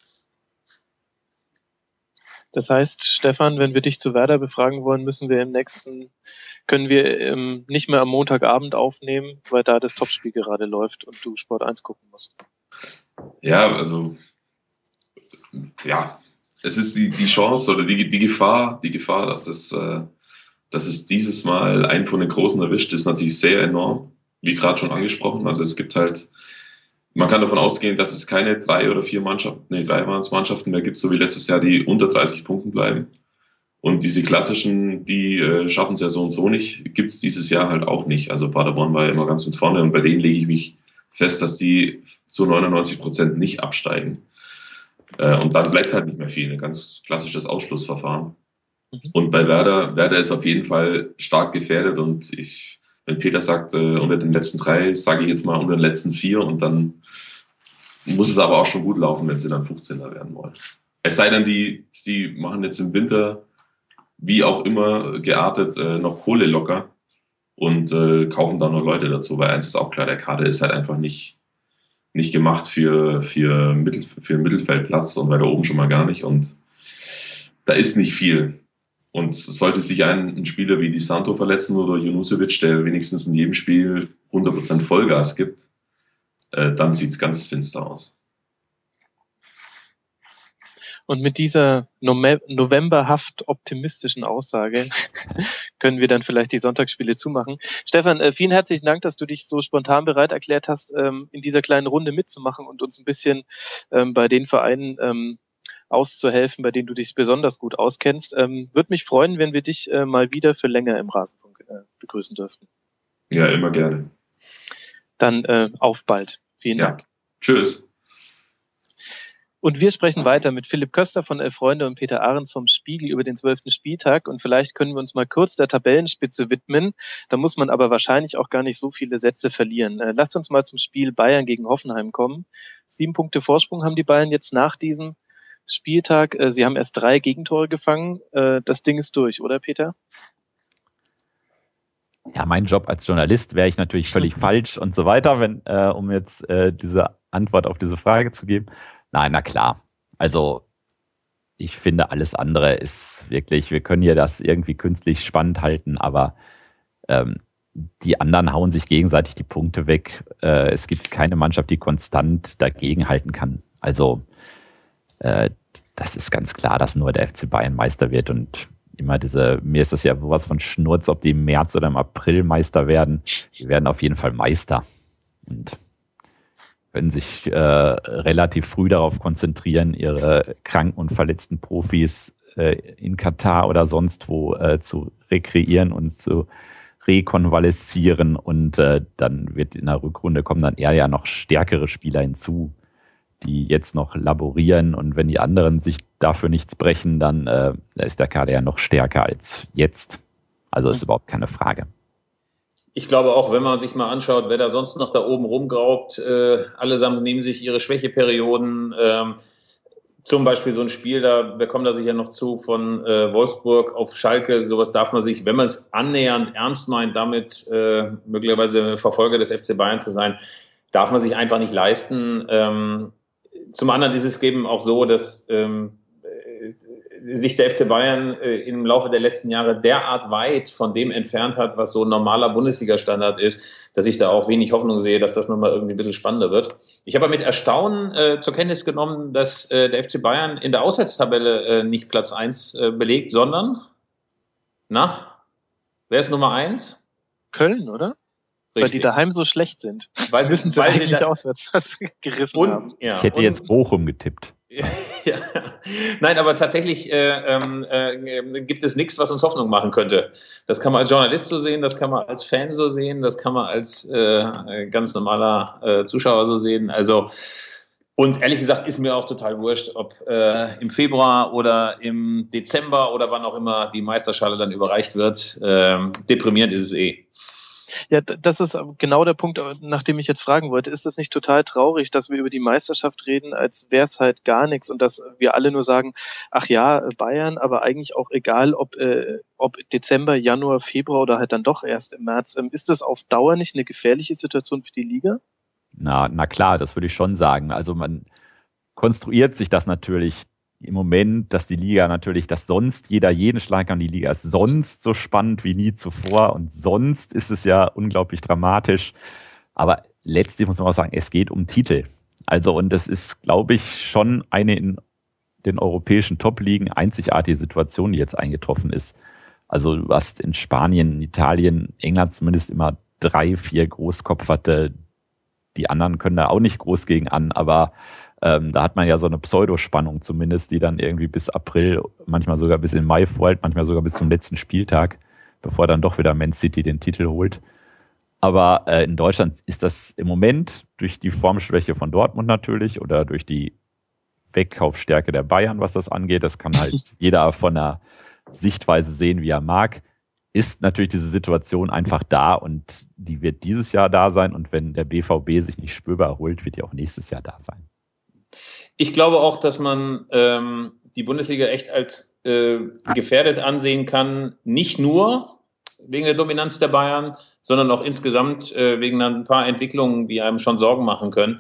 Das heißt, Stefan, wenn wir dich zu Werder befragen wollen, können wir nicht mehr am Montagabend aufnehmen, weil da das Topspiel gerade läuft und du Sport 1 gucken musst. Ja, also es ist die Chance oder die Gefahr, dass es dieses Mal einen von den Großen erwischt, ist natürlich sehr enorm, wie gerade schon angesprochen. Also es gibt halt, man kann davon ausgehen, dass es keine 3 oder 4 Mannschaften mehr gibt, so wie letztes Jahr, die unter 30 Punkten bleiben. Und diese klassischen, die schaffen es ja so und so nicht, gibt es dieses Jahr halt auch nicht. Also Paderborn war ja immer ganz mit vorne und bei denen lege ich mich fest, dass die zu 99% nicht absteigen. Und dann bleibt halt nicht mehr viel, ein ganz klassisches Ausschlussverfahren. Und bei Werder ist auf jeden Fall stark gefährdet und wenn Peter sagt, unter den letzten 3, sage ich jetzt mal unter den letzten 4 und dann muss es aber auch schon gut laufen, wenn sie dann 15er werden wollen. Es sei denn, die machen jetzt im Winter, wie auch immer, geartet, noch Kohle locker und kaufen dann noch Leute dazu, weil eins ist auch klar, der Kader ist halt einfach nicht gemacht für einen Mittelfeldplatz und weiter oben schon mal gar nicht und da ist nicht viel. Und sollte sich ein Spieler wie Di Santo verletzen oder Junusovic, der wenigstens in jedem Spiel 100% Vollgas gibt, dann sieht es ganz finster aus. Und mit dieser novemberhaft optimistischen Aussage können wir dann vielleicht die Sonntagsspiele zumachen. Stefan, vielen herzlichen Dank, dass du dich so spontan bereit erklärt hast, in dieser kleinen Runde mitzumachen und uns ein bisschen bei den Vereinen auszuhelfen, bei denen du dich besonders gut auskennst. Würde mich freuen, wenn wir dich mal wieder für länger im Rasenfunk begrüßen dürften. Ja, immer gerne. Dann auf bald. Vielen Dank. Tschüss. Und wir sprechen weiter mit Philipp Köster von Elf Freunde und Peter Ahrens vom Spiegel über den 12. Spieltag. Und vielleicht können wir uns mal kurz der Tabellenspitze widmen. Da muss man aber wahrscheinlich auch gar nicht so viele Sätze verlieren. Lasst uns mal zum Spiel Bayern gegen Hoffenheim kommen. 7 Punkte Vorsprung haben die Bayern jetzt nach diesem Spieltag. Sie haben erst 3 Gegentore gefangen. Das Ding ist durch, oder Peter? Ja, mein Job als Journalist wäre ich natürlich völlig falsch und so weiter, um jetzt diese Antwort auf diese Frage zu geben. Nein, na klar. Also ich finde, alles andere ist wirklich, wir können hier das irgendwie künstlich spannend halten, aber die anderen hauen sich gegenseitig die Punkte weg. Es gibt keine Mannschaft, die konstant dagegenhalten kann. Also das ist ganz klar, dass nur der FC Bayern Meister wird und immer mir ist das ja sowas von Schnurz, ob die im März oder im April Meister werden. Die werden auf jeden Fall Meister und können sich relativ früh darauf konzentrieren, ihre kranken und verletzten Profis in Katar oder sonst wo zu rekreieren und zu rekonvaleszieren und dann wird in der Rückrunde kommen dann eher ja noch stärkere Spieler hinzu, die jetzt noch laborieren, und wenn die anderen sich dafür nichts brechen, dann ist der Kader ja noch stärker als jetzt. Also ist überhaupt keine Frage. Ich glaube auch, wenn man sich mal anschaut, wer da sonst noch da oben rumgraubt, allesamt nehmen sich ihre Schwächeperioden. Zum Beispiel so ein Spiel, wir kommen da sicher noch zu, von Wolfsburg auf Schalke, sowas darf man sich, wenn man es annähernd ernst meint, damit möglicherweise Verfolger des FC Bayern zu sein, darf man sich einfach nicht leisten. Zum anderen ist es eben auch so, dass sich der FC Bayern im Laufe der letzten Jahre derart weit von dem entfernt hat, was so ein normaler Bundesliga-Standard ist, dass ich da auch wenig Hoffnung sehe, dass das nochmal irgendwie ein bisschen spannender wird. Ich habe mit Erstaunen zur Kenntnis genommen, dass der FC Bayern in der Auswärtstabelle nicht Platz 1 belegt, sondern, wer ist Nummer 1? Köln, oder? Richtig. Weil die daheim so schlecht sind. Weil müssen sie eigentlich auswärts was gerissen haben. Ja, ich hätte jetzt Bochum getippt. Ja. Nein, aber tatsächlich gibt es nichts, was uns Hoffnung machen könnte. Das kann man als Journalist so sehen, das kann man als Fan so sehen, das kann man als ganz normaler Zuschauer so sehen. Also, und ehrlich gesagt ist mir auch total wurscht, ob im Februar oder im Dezember oder wann auch immer die Meisterschale dann überreicht wird. Deprimierend ist es eh. Ja, das ist genau der Punkt, nach dem ich jetzt fragen wollte. Ist es nicht total traurig, dass wir über die Meisterschaft reden, als wäre es halt gar nichts, und dass wir alle nur sagen, ach ja, Bayern, aber eigentlich auch egal, ob Dezember, Januar, Februar oder halt dann doch erst im März. Ist das auf Dauer nicht eine gefährliche Situation für die Liga? Na klar, das würde ich schon sagen. Also man konstruiert sich das natürlich im Moment, dass die Liga natürlich, dass sonst jeder jeden schlagen kann. Die Liga ist sonst so spannend wie nie zuvor und sonst ist es ja unglaublich dramatisch. Aber letztlich muss man auch sagen, es geht um Titel. Also, und das ist, glaube ich, schon eine in den europäischen Top-Ligen einzigartige Situation, die jetzt eingetroffen ist. Also du hast in Spanien, Italien, England zumindest immer 3, 4 Großkopferte. Die anderen können da auch nicht groß gegen an, aber da hat man ja so eine Pseudospannung zumindest, die dann irgendwie bis April, manchmal sogar bis in Mai vorhält, manchmal sogar bis zum letzten Spieltag, bevor dann doch wieder Man City den Titel holt. Aber in Deutschland ist das im Moment durch die Formschwäche von Dortmund natürlich oder durch die Wegkaufsstärke der Bayern, was das angeht, das kann halt jeder von der Sichtweise sehen, wie er mag, ist natürlich diese Situation einfach da und die wird dieses Jahr da sein, und wenn der BVB sich nicht spürbar erholt, wird die auch nächstes Jahr da sein. Ich glaube auch, dass man die Bundesliga echt als gefährdet ansehen kann, nicht nur wegen der Dominanz der Bayern, sondern auch insgesamt wegen ein paar Entwicklungen, die einem schon Sorgen machen können.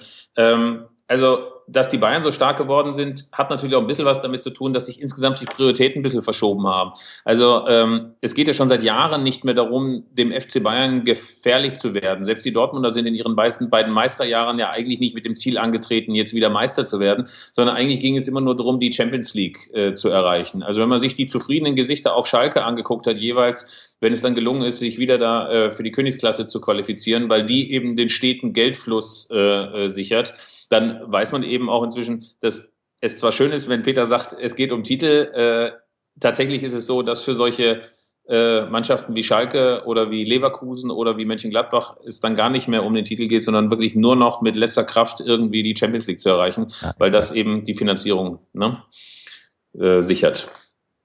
Also, dass die Bayern so stark geworden sind, hat natürlich auch ein bisschen was damit zu tun, dass sich insgesamt die Prioritäten ein bisschen verschoben haben. Also es geht ja schon seit Jahren nicht mehr darum, dem FC Bayern gefährlich zu werden. Selbst die Dortmunder sind in ihren beiden Meisterjahren ja eigentlich nicht mit dem Ziel angetreten, jetzt wieder Meister zu werden, sondern eigentlich ging es immer nur darum, die Champions League zu erreichen. Also wenn man sich die zufriedenen Gesichter auf Schalke angeguckt hat, jeweils, wenn es dann gelungen ist, sich wieder da für die Königsklasse zu qualifizieren, weil die eben den steten Geldfluss sichert, dann weiß man eben auch inzwischen, dass es zwar schön ist, wenn Peter sagt, es geht um Titel, tatsächlich ist es so, dass für solche Mannschaften wie Schalke oder wie Leverkusen oder wie Mönchengladbach es dann gar nicht mehr um den Titel geht, sondern wirklich nur noch mit letzter Kraft irgendwie die Champions League zu erreichen, weil das eben die Finanzierung sichert.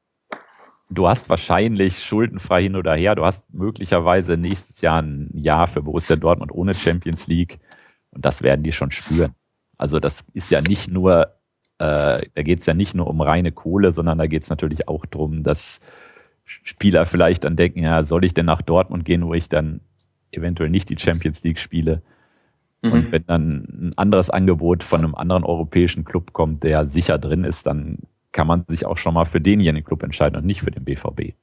Du hast wahrscheinlich schuldenfrei hin oder her, du hast möglicherweise nächstes Jahr ein Jahr für Borussia Dortmund ohne Champions League, und das werden die schon spüren. Also das ist ja nicht nur, da geht es ja nicht nur um reine Kohle, sondern da geht es natürlich auch darum, dass Spieler vielleicht dann denken, ja, soll ich denn nach Dortmund gehen, wo ich dann eventuell nicht die Champions League spiele? Und wenn dann ein anderes Angebot von einem anderen europäischen Club kommt, der sicher drin ist, dann kann man sich auch schon mal für denjenigen Club entscheiden und nicht für den BVB.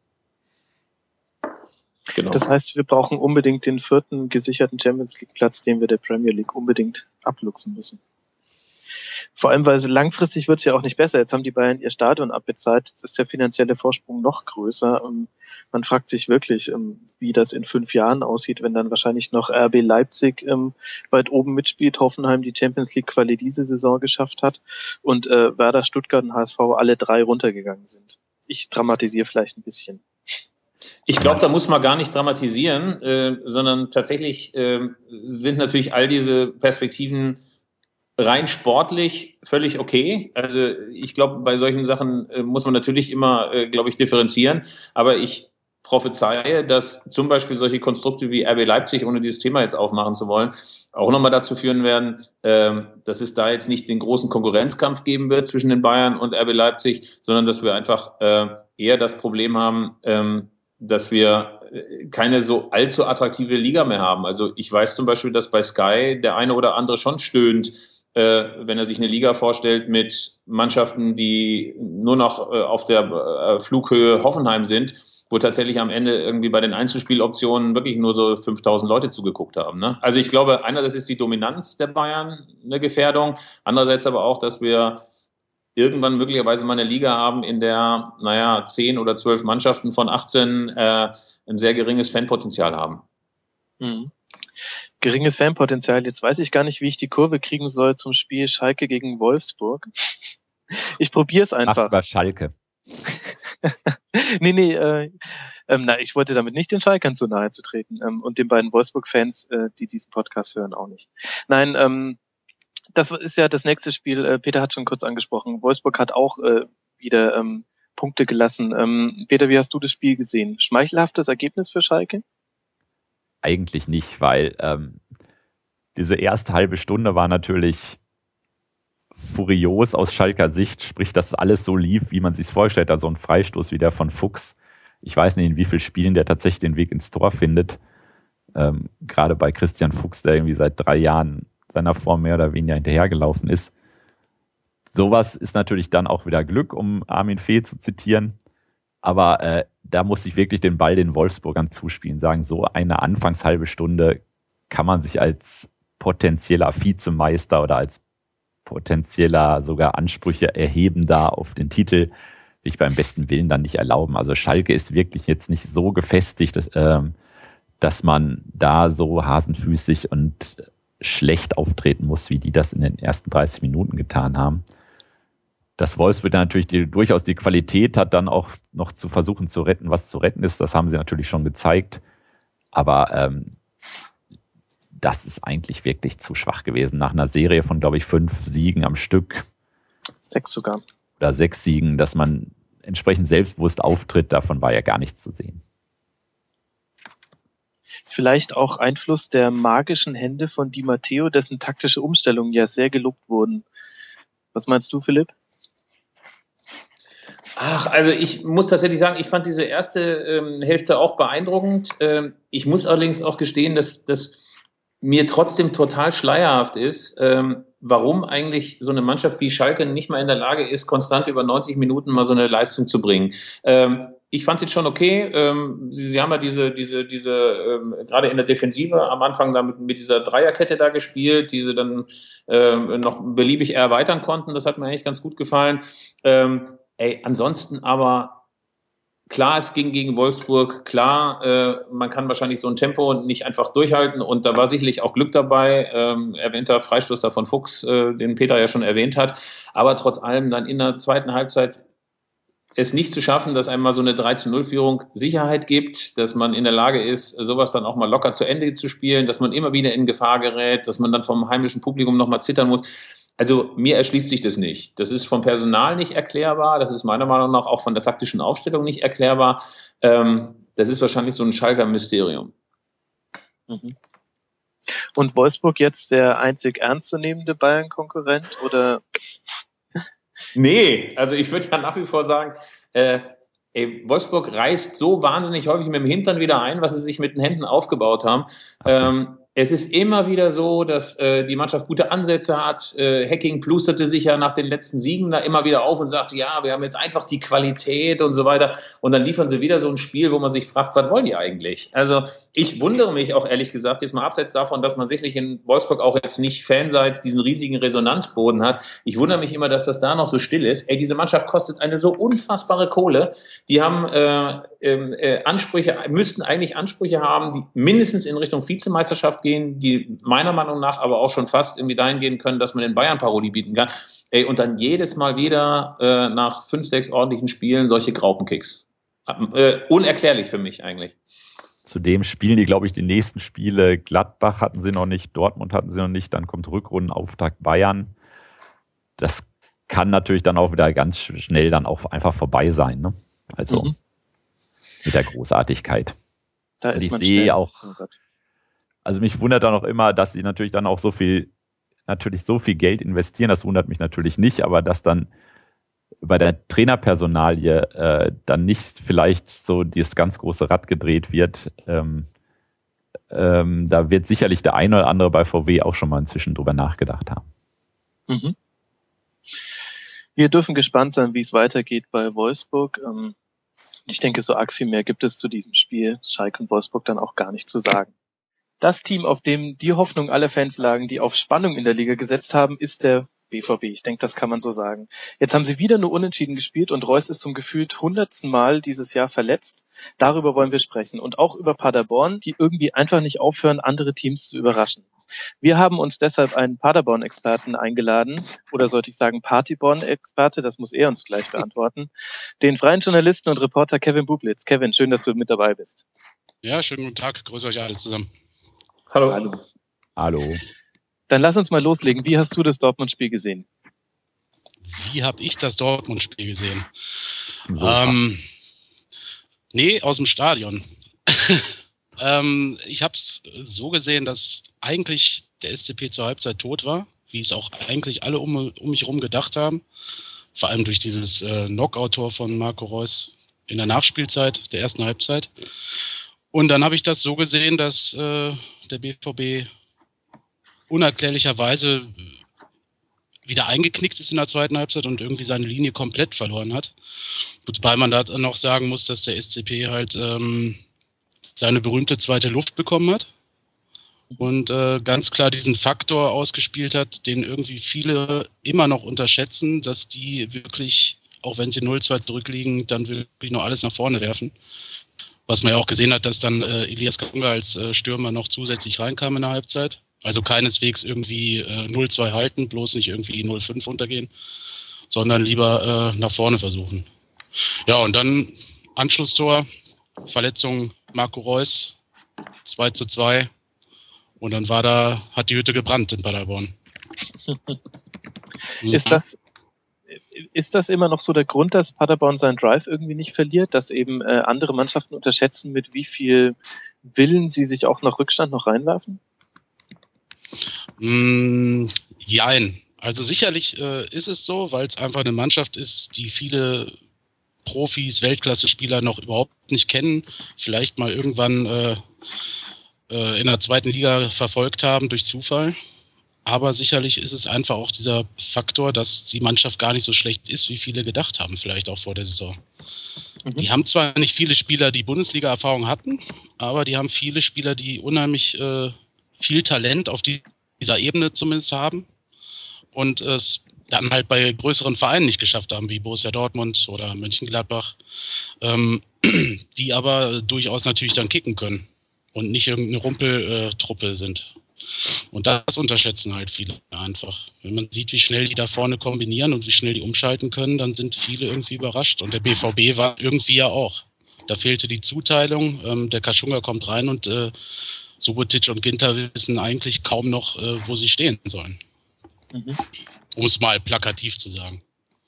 Genau. Das heißt, wir brauchen unbedingt den 4. gesicherten Champions League Platz, den wir der Premier League unbedingt abluchsen müssen. Vor allem, weil langfristig wird es ja auch nicht besser. Jetzt haben die Bayern ihr Stadion abbezahlt. Jetzt ist der finanzielle Vorsprung noch größer. Man fragt sich wirklich, wie das in 5 Jahren aussieht, wenn dann wahrscheinlich noch RB Leipzig weit oben mitspielt, Hoffenheim die Champions League Quali diese Saison geschafft hat und Werder, Stuttgart und HSV alle 3 runtergegangen sind. Ich dramatisiere vielleicht ein bisschen. Ich glaube, da muss man gar nicht dramatisieren, sondern tatsächlich sind natürlich all diese Perspektiven rein sportlich völlig okay. Also ich glaube, bei solchen Sachen muss man natürlich immer, glaube ich, differenzieren. Aber ich prophezeie, dass zum Beispiel solche Konstrukte wie RB Leipzig, ohne dieses Thema jetzt aufmachen zu wollen, auch nochmal dazu führen werden, dass es da jetzt nicht den großen Konkurrenzkampf geben wird zwischen den Bayern und RB Leipzig, sondern dass wir einfach eher das Problem haben, dass wir keine so allzu attraktive Liga mehr haben. Also ich weiß zum Beispiel, dass bei Sky der eine oder andere schon stöhnt, wenn er sich eine Liga vorstellt mit Mannschaften, die nur noch auf der Flughöhe Hoffenheim sind, wo tatsächlich am Ende irgendwie bei den Einzelspieloptionen wirklich nur so 5.000 Leute zugeguckt haben. Ne? Also ich glaube, einerseits ist die Dominanz der Bayern eine Gefährdung, andererseits aber auch, dass wir irgendwann möglicherweise mal eine Liga haben, in der, 10 oder 12 Mannschaften von 18 ein sehr geringes Fanpotenzial haben. Mhm. Geringes Fanpotenzial. Jetzt weiß ich gar nicht, wie ich die Kurve kriegen soll zum Spiel Schalke gegen Wolfsburg. Ich probiere es einfach. Ach, über Schalke. Nee, ich wollte damit nicht den Schalkern zu nahe zu treten und den beiden Wolfsburg-Fans, die diesen Podcast hören, auch nicht. Nein, das ist ja das nächste Spiel. Peter hat schon kurz angesprochen. Wolfsburg hat auch wieder Punkte gelassen. Peter, wie hast du das Spiel gesehen? Schmeichelhaftes Ergebnis für Schalke? Eigentlich nicht, weil diese erste halbe Stunde war natürlich furios aus Schalker Sicht, sprich, dass alles so lief, wie man sich es vorgestellt hat. So ein Freistoß wie der von Fuchs. Ich weiß nicht, in wie vielen Spielen der tatsächlich den Weg ins Tor findet. Gerade bei Christian Fuchs, der irgendwie seit 3 Jahren seiner Form mehr oder weniger hinterhergelaufen ist. Sowas ist natürlich dann auch wieder Glück, um Armin Fee zu zitieren. Aber da muss ich wirklich den Ball den Wolfsburgern zuspielen. Sagen, so eine Anfangshalbe Stunde kann man sich als potenzieller Vizemeister oder als potenzieller sogar Ansprüche erhebender auf den Titel sich beim besten Willen dann nicht erlauben. Also Schalke ist wirklich jetzt nicht so gefestigt, dass man da so hasenfüßig und schlecht auftreten muss, wie die das in den ersten 30 Minuten getan haben. Dass Wolfsburg dann natürlich durchaus die Qualität hat, dann auch noch zu versuchen zu retten, was zu retten ist, das haben sie natürlich schon gezeigt. Aber das ist eigentlich wirklich zu schwach gewesen. Nach einer Serie von, glaube ich, 5 Siegen am Stück. 6 sogar. Oder 6 Siegen, dass man entsprechend selbstbewusst auftritt, davon war ja gar nichts zu sehen. Vielleicht auch Einfluss der magischen Hände von Di Matteo, dessen taktische Umstellungen ja sehr gelobt wurden. Was meinst du, Philipp? Ach, also ich muss tatsächlich sagen, ich fand diese erste Hälfte auch beeindruckend. Ich muss allerdings auch gestehen, dass mir trotzdem total schleierhaft ist, warum eigentlich so eine Mannschaft wie Schalke nicht mal in der Lage ist, konstant über 90 Minuten mal so eine Leistung zu bringen. Ich fand es jetzt schon okay. Sie haben ja diese gerade in der Defensive am Anfang da mit dieser Dreierkette da gespielt, die sie dann noch beliebig erweitern konnten. Das hat mir eigentlich ganz gut gefallen. Ansonsten aber klar, es ging gegen Wolfsburg. Klar, man kann wahrscheinlich so ein Tempo nicht einfach durchhalten. Und da war sicherlich auch Glück dabei. Erwähnter Freistoß da von Fuchs, den Peter ja schon erwähnt hat. Aber trotz allem dann in der zweiten Halbzeit es nicht zu schaffen, dass einmal so eine 3-0-Führung Sicherheit gibt, dass man in der Lage ist, sowas dann auch mal locker zu Ende zu spielen, dass man immer wieder in Gefahr gerät, dass man dann vom heimischen Publikum nochmal zittern muss. Also mir erschließt sich das nicht. Das ist vom Personal nicht erklärbar. Das ist meiner Meinung nach auch von der taktischen Aufstellung nicht erklärbar. Das ist wahrscheinlich so ein Schalker Mysterium. Mhm. Und Wolfsburg jetzt der einzig ernstzunehmende Bayern-Konkurrent, oder? Nee, also ich würde ja nach wie vor sagen, Wolfsburg reißt so wahnsinnig häufig mit dem Hintern wieder ein, was sie sich mit den Händen aufgebaut haben. Es ist immer wieder so, dass die Mannschaft gute Ansätze hat. Hacking plusterte sich ja nach den letzten Siegen da immer wieder auf und sagte, ja, wir haben jetzt einfach die Qualität und so weiter. Und dann liefern sie wieder so ein Spiel, wo man sich fragt, was wollen die eigentlich? Also ich wundere mich auch ehrlich gesagt, jetzt mal abseits davon, dass man sicherlich in Wolfsburg auch jetzt nicht fanseits diesen riesigen Resonanzboden hat. Ich wundere mich immer, dass das da noch so still ist. Diese Mannschaft kostet eine so unfassbare Kohle. Die haben müssten eigentlich Ansprüche haben, die mindestens in Richtung Vizemeisterschaft gehen, die meiner Meinung nach aber auch schon fast irgendwie dahin gehen können, dass man den Bayern Parodie bieten kann. Und dann jedes Mal wieder nach 5, 6 ordentlichen Spielen solche Graupenkicks. Unerklärlich für mich eigentlich. Zudem spielen die, glaube ich, die nächsten Spiele. Gladbach hatten sie noch nicht, Dortmund hatten sie noch nicht, dann kommt Rückrundenauftakt Bayern. Das kann natürlich dann auch wieder ganz schnell dann auch einfach vorbei sein. Ne? Also mit der Großartigkeit. Da ist ich man sehe schnell. auch, also mich wundert dann auch immer, dass sie natürlich dann auch so viel Geld investieren. Das wundert mich natürlich nicht, aber dass dann bei der Trainerpersonalie dann nicht vielleicht so dieses ganz große Rad gedreht wird. Da wird sicherlich der eine oder andere bei VW auch schon mal inzwischen drüber nachgedacht haben. Mhm. Wir dürfen gespannt sein, wie es weitergeht bei Wolfsburg. Ich denke, so arg viel mehr gibt es zu diesem Spiel Schalke und Wolfsburg dann auch gar nicht zu sagen. Das Team, auf dem die Hoffnung aller Fans lagen, die auf Spannung in der Liga gesetzt haben, ist der BVB. Ich denke, das kann man so sagen. Jetzt haben sie wieder nur unentschieden gespielt und Reus ist zum gefühlt 100. Mal dieses Jahr verletzt. Darüber wollen wir sprechen und auch über Paderborn, die irgendwie einfach nicht aufhören, andere Teams zu überraschen. Wir haben uns deshalb einen Paderborn-Experten eingeladen, oder sollte ich sagen Partyborn-Experte, das muss er uns gleich beantworten, den freien Journalisten und Reporter Kevin Bublitz. Kevin, schön, dass du mit dabei bist. Ja, schönen guten Tag, grüße euch alle zusammen. Hallo. Dann lass uns mal loslegen. Wie hast du das Dortmund-Spiel gesehen? Wie habe ich das Dortmund-Spiel gesehen? Aus dem Stadion. Ich habe es so gesehen, dass eigentlich der SCP zur Halbzeit tot war, wie es auch eigentlich alle um mich herum gedacht haben. Vor allem durch dieses Knockout-Tor von Marco Reus in der Nachspielzeit der ersten Halbzeit. Und dann habe ich das so gesehen, dass der BVB unerklärlicherweise wieder eingeknickt ist in der zweiten Halbzeit und irgendwie seine Linie komplett verloren hat. Wobei man da noch sagen muss, dass der SCP halt seine berühmte zweite Luft bekommen hat und ganz klar diesen Faktor ausgespielt hat, den irgendwie viele immer noch unterschätzen, dass die wirklich, auch wenn sie 0-2 zurückliegen, dann wirklich noch alles nach vorne werfen. Was man ja auch gesehen hat, dass dann Elias Ganga als Stürmer noch zusätzlich reinkam in der Halbzeit. Also keineswegs irgendwie 0-2 halten, bloß nicht irgendwie 0-5 runtergehen, sondern lieber nach vorne versuchen. Ja, und dann Anschlusstor, Verletzung Marco Reus, 2-2. Und dann hat die Hütte gebrannt in Paderborn. Ist das immer noch so der Grund, dass Paderborn seinen Drive irgendwie nicht verliert, dass eben andere Mannschaften unterschätzen, mit wie viel Willen sie sich auch nach Rückstand noch reinwerfen? Jein. Also sicherlich ist es so, weil es einfach eine Mannschaft ist, die viele Profis, Weltklasse-Spieler noch überhaupt nicht kennen, vielleicht mal irgendwann in der zweiten Liga verfolgt haben durch Zufall. Aber sicherlich ist es einfach auch dieser Faktor, dass die Mannschaft gar nicht so schlecht ist, wie viele gedacht haben, vielleicht auch vor der Saison. Die haben zwar nicht viele Spieler, die Bundesliga-Erfahrung hatten, aber die haben viele Spieler, die unheimlich viel Talent auf dieser Ebene zumindest haben und es dann halt bei größeren Vereinen nicht geschafft haben, wie Borussia Dortmund oder Mönchengladbach, die aber durchaus natürlich dann kicken können und nicht irgendeine Rumpeltruppe sind. Und das unterschätzen halt viele einfach. Wenn man sieht, wie schnell die da vorne kombinieren und wie schnell die umschalten können, dann sind viele irgendwie überrascht. Und der BVB war irgendwie ja auch. Da fehlte die Zuteilung. Der Kaschunga kommt rein und Subotic und Ginter wissen eigentlich kaum noch, wo sie stehen sollen. Um es mal plakativ zu sagen.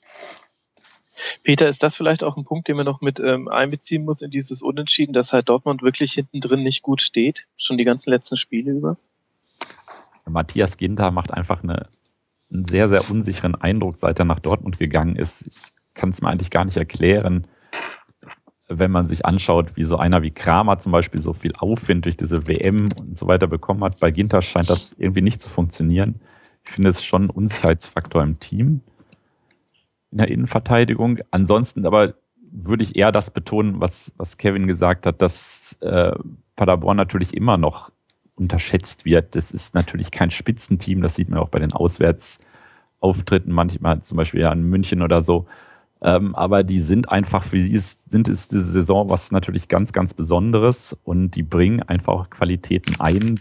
Peter, ist das vielleicht auch ein Punkt, den man noch mit einbeziehen muss in dieses Unentschieden, dass halt Dortmund wirklich hinten drin nicht gut steht, schon die ganzen letzten Spiele über? Matthias Ginter macht einfach einen sehr, sehr unsicheren Eindruck, seit er nach Dortmund gegangen ist. Ich kann es mir eigentlich gar nicht erklären, wenn man sich anschaut, wie so einer wie Kramer zum Beispiel so viel Aufwind durch diese WM und so weiter bekommen hat. Bei Ginter scheint das irgendwie nicht zu funktionieren. Ich finde, es ist schon ein Unsicherheitsfaktor im Team in der Innenverteidigung. Ansonsten aber würde ich eher das betonen, was Kevin gesagt hat, dass Paderborn natürlich immer noch unterschätzt wird. Das ist natürlich kein Spitzenteam, das sieht man auch bei den Auswärtsauftritten, manchmal zum Beispiel ja in München oder so. Aber die sind einfach, für sie sind es diese Saison was natürlich ganz, ganz Besonderes und die bringen einfach auch Qualitäten ein,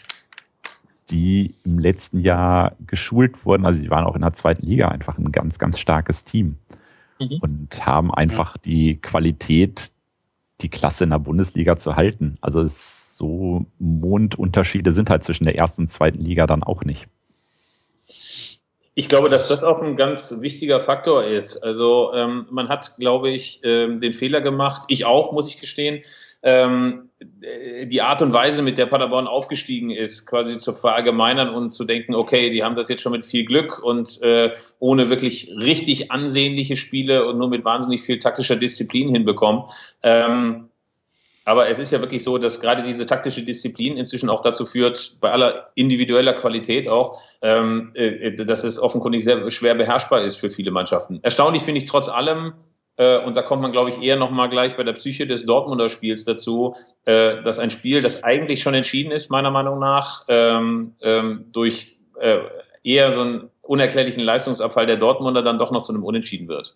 die im letzten Jahr geschult wurden. Also sie waren auch in der zweiten Liga einfach ein ganz, ganz starkes Team und haben einfach die Qualität, die Klasse in der Bundesliga zu halten. Also so Mondunterschiede sind halt zwischen der ersten und zweiten Liga dann auch nicht. Ich glaube, dass das auch ein ganz wichtiger Faktor ist. Also man hat, glaube ich, den Fehler gemacht, ich auch, muss ich gestehen, die Art und Weise, mit der Paderborn aufgestiegen ist, quasi zu verallgemeinern und zu denken, okay, die haben das jetzt schon mit viel Glück und ohne wirklich richtig ansehnliche Spiele und nur mit wahnsinnig viel taktischer Disziplin hinbekommen. Aber es ist ja wirklich so, dass gerade diese taktische Disziplin inzwischen auch dazu führt, bei aller individueller Qualität auch, dass es offenkundig sehr schwer beherrschbar ist für viele Mannschaften. Erstaunlich finde ich trotz allem, und da kommt man, glaube ich, eher nochmal gleich bei der Psyche des Dortmunder Spiels dazu, dass ein Spiel, das eigentlich schon entschieden ist, meiner Meinung nach, durch eher so einen unerklärlichen Leistungsabfall der Dortmunder dann doch noch zu einem Unentschieden wird.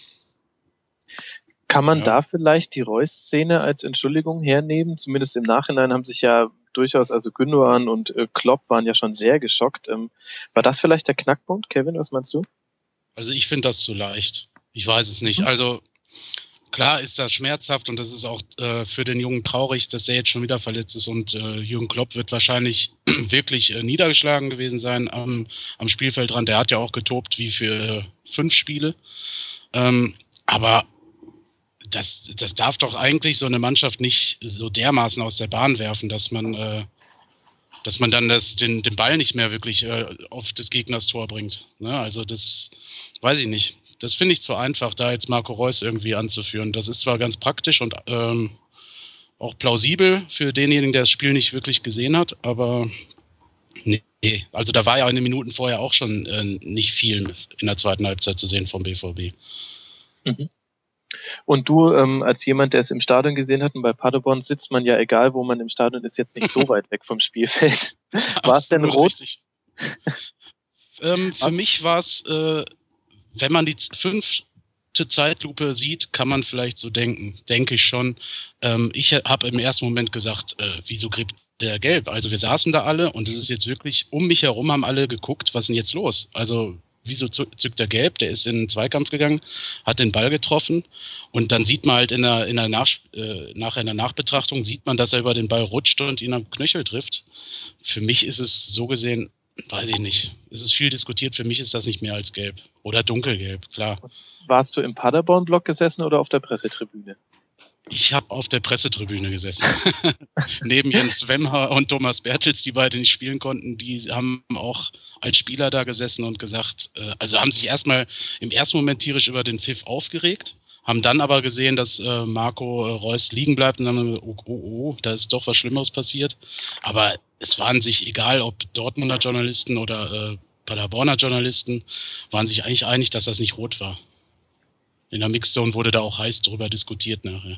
Kann man da vielleicht die Reus-Szene als Entschuldigung hernehmen? Zumindest im Nachhinein haben sich ja durchaus, also Gündogan und Klopp waren ja schon sehr geschockt. War das vielleicht der Knackpunkt? Kevin, was meinst du? Also ich finde das zu leicht. Ich weiß es nicht. Also klar ist das schmerzhaft und das ist auch für den Jungen traurig, dass der jetzt schon wieder verletzt ist und Jürgen Klopp wird wahrscheinlich wirklich niedergeschlagen gewesen sein am Spielfeldrand. Der hat ja auch getobt wie für 5 Spiele. Aber das darf doch eigentlich so eine Mannschaft nicht so dermaßen aus der Bahn werfen, dass man dann den Ball nicht mehr wirklich auf des Gegners Tor bringt. Ne? Also das weiß ich nicht. Das finde ich zu einfach, da jetzt Marco Reus irgendwie anzuführen. Das ist zwar ganz praktisch und auch plausibel für denjenigen, der das Spiel nicht wirklich gesehen hat, aber nee. Also da war ja in den Minuten vorher auch schon nicht viel in der zweiten Halbzeit zu sehen vom BVB. Mhm. Und du, als jemand, der es im Stadion gesehen hat, und bei Paderborn sitzt man ja, egal wo man im Stadion ist, jetzt nicht so weit weg vom Spielfeld. War es denn rot? Für mich war es, wenn man die 5. Zeitlupe sieht, kann man vielleicht so denken. Denke ich schon. Ich habe im ersten Moment gesagt, wieso kriegt der gelb? Also wir saßen da alle und es ist jetzt wirklich, um mich herum haben alle geguckt, was ist denn jetzt los? Also wieso zückt er gelb? Der ist in den Zweikampf gegangen, hat den Ball getroffen und dann sieht man halt nachher in der Nachbetrachtung, sieht man, dass er über den Ball rutscht und ihn am Knöchel trifft. Für mich ist es so gesehen, weiß ich nicht. Es ist viel diskutiert, für mich ist das nicht mehr als gelb. Oder dunkelgelb, klar. Warst du im Paderborn-Block gesessen oder auf der Pressetribüne? Ich habe auf der Pressetribüne gesessen. Neben Jens Wemmer und Thomas Bertels, die beide nicht spielen konnten, die haben auch als Spieler da gesessen und gesagt, also haben sich erstmal im ersten Moment tierisch über den Pfiff aufgeregt, haben dann aber gesehen, dass Marco Reus liegen bleibt und dann haben gesagt, oh, da ist doch was Schlimmeres passiert. Aber es waren sich egal, ob Dortmunder Journalisten oder Paderborner Journalisten, waren sich eigentlich einig, dass das nicht rot war. In der Mixzone wurde da auch heiß drüber diskutiert nachher.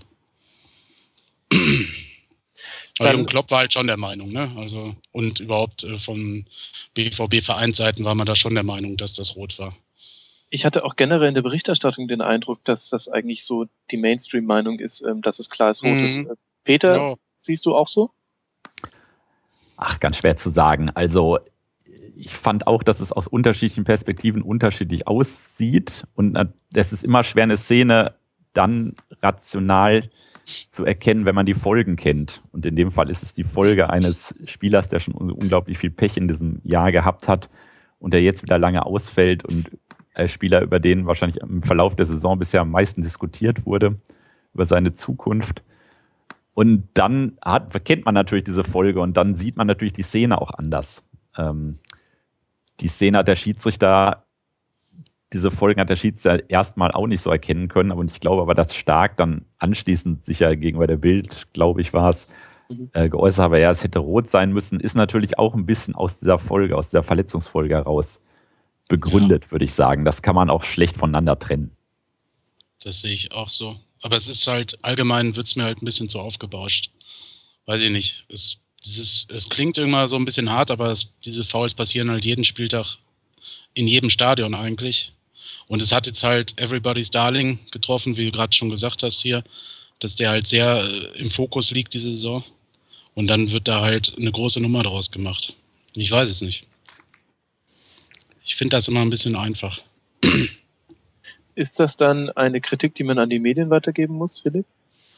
Aber Jürgen Klopp war halt schon der Meinung, ne? Also, und überhaupt von BVB-Vereinsseiten war man da schon der Meinung, dass das rot war. Ich hatte auch generell in der Berichterstattung den Eindruck, dass das eigentlich so die Mainstream-Meinung ist, dass es klar ist, rot ist. Peter, siehst du auch so? Ach, ganz schwer zu sagen. Also ich fand auch, dass es aus unterschiedlichen Perspektiven unterschiedlich aussieht und es ist immer schwer, eine Szene dann rational zu erkennen, wenn man die Folgen kennt. Und in dem Fall ist es die Folge eines Spielers, der schon unglaublich viel Pech in diesem Jahr gehabt hat und der jetzt wieder lange ausfällt und als Spieler, über den wahrscheinlich im Verlauf der Saison bisher am meisten diskutiert wurde, über seine Zukunft. Und dann kennt man natürlich diese Folge und dann sieht man natürlich die Szene auch anders. Die Szene hat der Schiedsrichter, diese Folgen hat der Schiedsrichter erstmal auch nicht so erkennen können, und ich glaube aber, dass Stark dann anschließend sicher gegenüber der Bild, glaube ich, war es, geäußert, aber ja, es hätte rot sein müssen, ist natürlich auch ein bisschen aus dieser Folge, aus dieser Verletzungsfolge heraus begründet, würde ich sagen. Das kann man auch schlecht voneinander trennen. Das sehe ich auch so. Aber es ist halt, allgemein wird es mir halt ein bisschen zu aufgebauscht. Weiß ich nicht. Es klingt immer so ein bisschen hart, aber diese Fouls passieren halt jeden Spieltag in jedem Stadion eigentlich. Und es hat jetzt halt Everybody's Darling getroffen, wie du gerade schon gesagt hast hier, dass der halt sehr im Fokus liegt diese Saison. Und dann wird da halt eine große Nummer draus gemacht. Ich weiß es nicht. Ich finde das immer ein bisschen einfach. Ist das dann eine Kritik, die man an die Medien weitergeben muss, Philipp?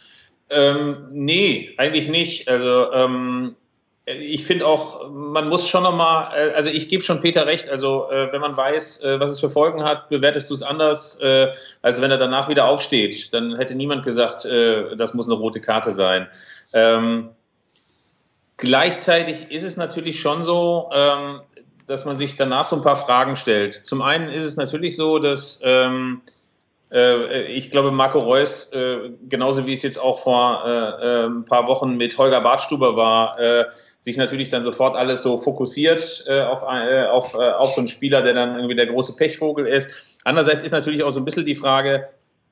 Nee, eigentlich nicht. Also ich finde auch, man muss schon nochmal, also ich gebe schon Peter recht, also wenn man weiß, was es für Folgen hat, bewertest du es anders, als wenn er danach wieder aufsteht. Dann hätte niemand gesagt, das muss eine rote Karte sein. Gleichzeitig ist es natürlich schon so, dass man sich danach so ein paar Fragen stellt. Zum einen ist es natürlich so, dass ich glaube, Marco Reus, genauso wie es jetzt auch vor ein paar Wochen mit Holger Badstuber war, sich natürlich dann sofort alles so fokussiert auf so einen Spieler, der dann irgendwie der große Pechvogel ist. Andererseits ist natürlich auch so ein bisschen die Frage,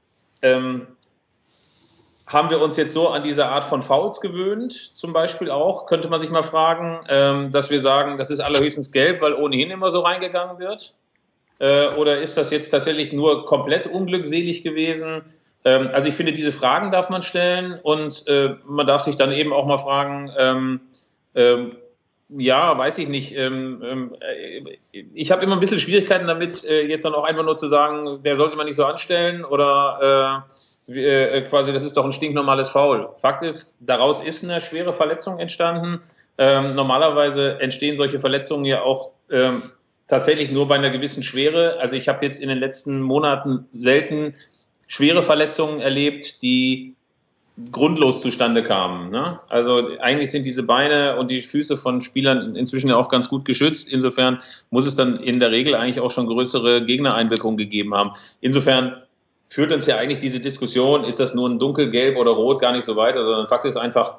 haben wir uns jetzt so an diese Art von Fouls gewöhnt, zum Beispiel auch, könnte man sich mal fragen, dass wir sagen, das ist allerhöchstens gelb, weil ohnehin immer so reingegangen wird? Oder ist das jetzt tatsächlich nur komplett unglückselig gewesen? Also ich finde, diese Fragen darf man stellen und man darf sich dann eben auch mal fragen, ja, weiß ich nicht. Ich habe immer ein bisschen Schwierigkeiten damit, jetzt dann auch einfach nur zu sagen, der soll sich mal nicht so anstellen oder quasi, das ist doch ein stinknormales Foul. Fakt ist, daraus ist eine schwere Verletzung entstanden. Normalerweise entstehen solche Verletzungen ja auch tatsächlich nur bei einer gewissen Schwere. Also ich habe jetzt in den letzten Monaten selten schwere Verletzungen erlebt, die grundlos zustande kamen. Ne? Also eigentlich sind diese Beine und die Füße von Spielern inzwischen ja auch ganz gut geschützt. Insofern muss es dann in der Regel eigentlich auch schon größere Gegnereinwirkungen gegeben haben. Insofern führt uns ja eigentlich diese Diskussion, ist das nur ein dunkelgelb oder rot, gar nicht so weiter, sondern Fakt ist einfach,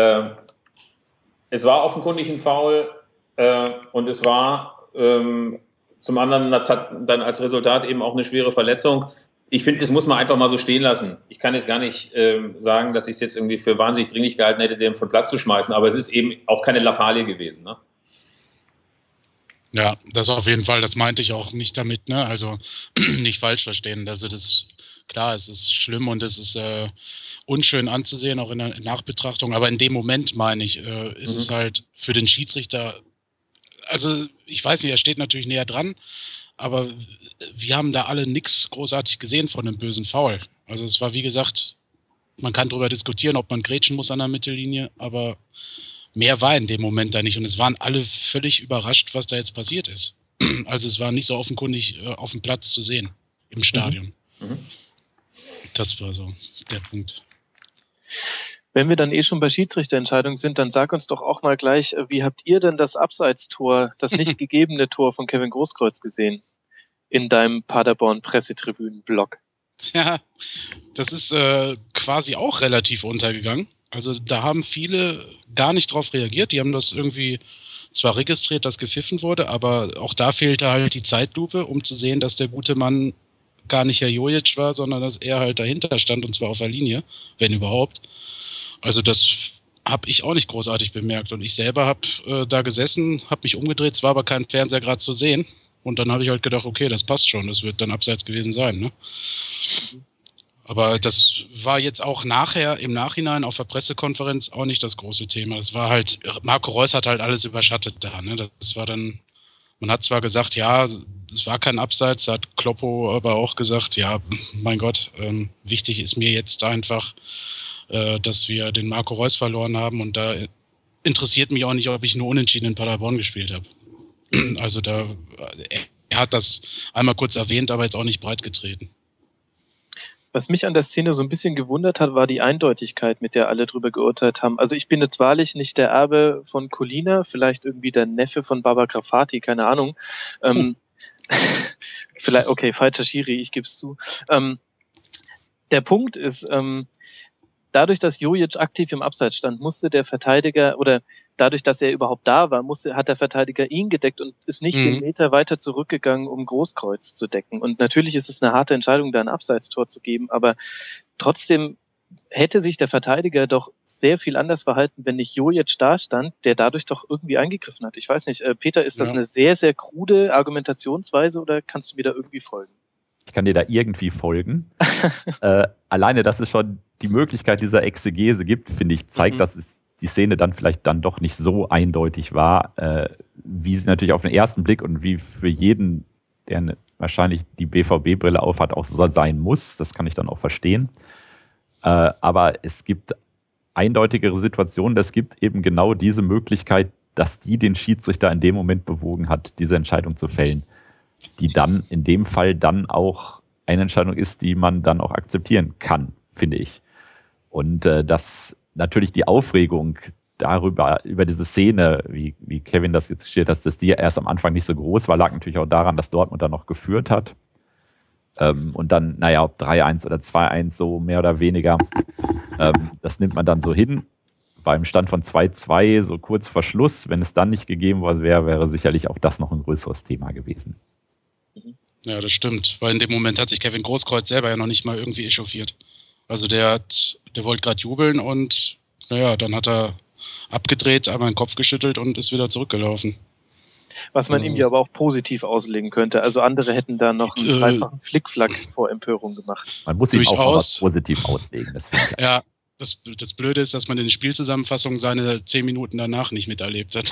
es war offenkundig ein Foul und es war zum anderen dann als Resultat eben auch eine schwere Verletzung. Ich finde, das muss man einfach mal so stehen lassen. Ich kann jetzt gar nicht sagen, dass ich es jetzt irgendwie für wahnsinnig dringlich gehalten hätte, den vom Platz zu schmeißen, aber es ist eben auch keine Lappalie gewesen. Ne? Ja, das auf jeden Fall, das meinte ich auch nicht damit, ne? Also nicht falsch verstehen. Also das, klar, es ist schlimm und es ist unschön anzusehen, auch in der Nachbetrachtung, aber in dem Moment, meine ich, ist es halt für den Schiedsrichter, also ich weiß nicht, er steht natürlich näher dran, aber wir haben da alle nichts großartig gesehen von einem bösen Foul. Also es war, wie gesagt, man kann darüber diskutieren, ob man grätschen muss an der Mittellinie, aber mehr war in dem Moment da nicht. Und es waren alle völlig überrascht, was da jetzt passiert ist. Also es war nicht so offenkundig auf dem Platz zu sehen, im Stadion. Das war so der Punkt. Wenn wir dann schon bei Schiedsrichterentscheidungen sind, dann sag uns doch auch mal gleich, wie habt ihr denn das Abseitstor, das nicht gegebene Tor von Kevin Großkreuz gesehen in deinem Paderborn-Pressetribünen-Blog? Ja, das ist quasi auch relativ untergegangen. Also da haben viele gar nicht drauf reagiert. Die haben das irgendwie zwar registriert, dass gepfiffen wurde, aber auch da fehlte halt die Zeitlupe, um zu sehen, dass der gute Mann gar nicht Herr Jojic war, sondern dass er halt dahinter stand und zwar auf der Linie, wenn überhaupt. Also das habe ich auch nicht großartig bemerkt. Und ich selber habe da gesessen, habe mich umgedreht, es war aber kein Fernseher gerade zu sehen. Und dann habe ich halt gedacht, okay, das passt schon, das wird dann abseits gewesen sein. Ne? Aber das war jetzt auch nachher, im Nachhinein auf der Pressekonferenz auch nicht das große Thema. Das war halt, Marco Reus hat halt alles überschattet da. Ne? Das war dann, man hat zwar gesagt, ja, es war kein Abseits, hat Kloppo aber auch gesagt, ja, mein Gott, wichtig ist mir jetzt einfach, dass wir den Marco Reus verloren haben und da interessiert mich auch nicht, ob ich nur unentschieden in Paderborn gespielt habe. Also er hat das einmal kurz erwähnt, aber jetzt auch nicht breit getreten. Was mich an der Szene so ein bisschen gewundert hat, war die Eindeutigkeit, mit der alle drüber geurteilt haben. Also ich bin jetzt wahrlich nicht der Erbe von Colina, vielleicht irgendwie der Neffe von Baba Grafati, keine Ahnung. Vielleicht, okay, falscher Schiri, ich gebe es zu. Der Punkt ist, dadurch, dass Jojic aktiv im Abseits stand, musste der Verteidiger, oder dadurch, dass er überhaupt da war, hat der Verteidiger ihn gedeckt und ist nicht den Meter weiter zurückgegangen, um Großkreuz zu decken. Und natürlich ist es eine harte Entscheidung, da ein Abseitstor zu geben, aber trotzdem hätte sich der Verteidiger doch sehr viel anders verhalten, wenn nicht Jojic da stand, der dadurch doch irgendwie eingegriffen hat. Ich weiß nicht, Peter, ist das eine sehr, sehr krude Argumentationsweise oder kannst du mir da irgendwie folgen? Ich kann dir da irgendwie folgen. Alleine, dass es schon die Möglichkeit dieser Exegese gibt, finde ich, zeigt, dass es die Szene dann vielleicht dann doch nicht so eindeutig war, wie sie natürlich auf den ersten Blick und wie für jeden, der wahrscheinlich die BVB-Brille aufhat, auch so sein muss. Das kann ich dann auch verstehen. Aber es gibt eindeutigere Situationen. Es gibt eben genau diese Möglichkeit, dass die den Schiedsrichter in dem Moment bewogen hat, diese Entscheidung zu fällen, die dann in dem Fall dann auch eine Entscheidung ist, die man dann auch akzeptieren kann, finde ich. Und dass natürlich die Aufregung über diese Szene, wie Kevin das jetzt gestellt hat, dass die erst am Anfang nicht so groß war, lag natürlich auch daran, dass Dortmund dann noch geführt hat. Und dann, ob 3-1 oder 2-1 so mehr oder weniger, das nimmt man dann so hin. Beim Stand von 2-2, so kurz vor Schluss, wenn es dann nicht gegeben wäre sicherlich auch das noch ein größeres Thema gewesen. Ja, das stimmt, weil in dem Moment hat sich Kevin Großkreuz selber ja noch nicht mal irgendwie echauffiert. Also der wollte gerade jubeln und dann hat er abgedreht, einmal den Kopf geschüttelt und ist wieder zurückgelaufen. Was man ihm ja aber auch positiv auslegen könnte. Also andere hätten da noch einen dreifachen Flickflack vor Empörung gemacht. Man muss ihm auch mal was positiv auslegen. Das ja, das Blöde ist, dass man in den Spielzusammenfassungen seine 10 Minuten danach nicht miterlebt hat.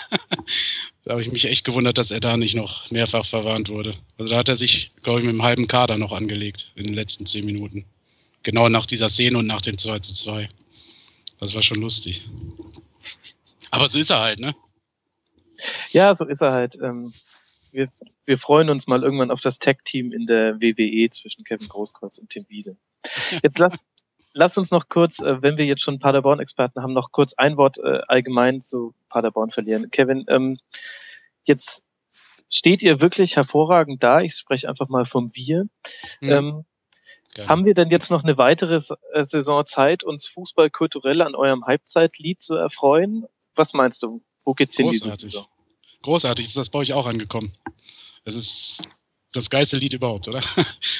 Da habe ich mich echt gewundert, dass er da nicht noch mehrfach verwarnt wurde. Also da hat er sich, glaube ich, mit einem halben Kader noch angelegt in den letzten 10 Minuten. Genau nach dieser Szene und nach dem 2:2. Das war schon lustig. Aber so ist er halt, ne? Ja, so ist er halt. Wir freuen uns mal irgendwann auf das Tag-Team in der WWE zwischen Kevin Großkreuz und Tim Wiese. Jetzt lass uns noch kurz, wenn wir jetzt schon Paderborn-Experten haben, noch kurz ein Wort allgemein zu Paderborn verlieren. Kevin, jetzt steht ihr wirklich hervorragend da. Ich spreche einfach mal vom Wir. Haben wir denn jetzt noch eine weitere Saison Zeit, uns fußballkulturell an eurem Halbzeitlied zu erfreuen? Was meinst du? Wo geht's hin diese Saison? Großartig, ist das bei euch auch angekommen. Das ist das geilste Lied überhaupt, oder?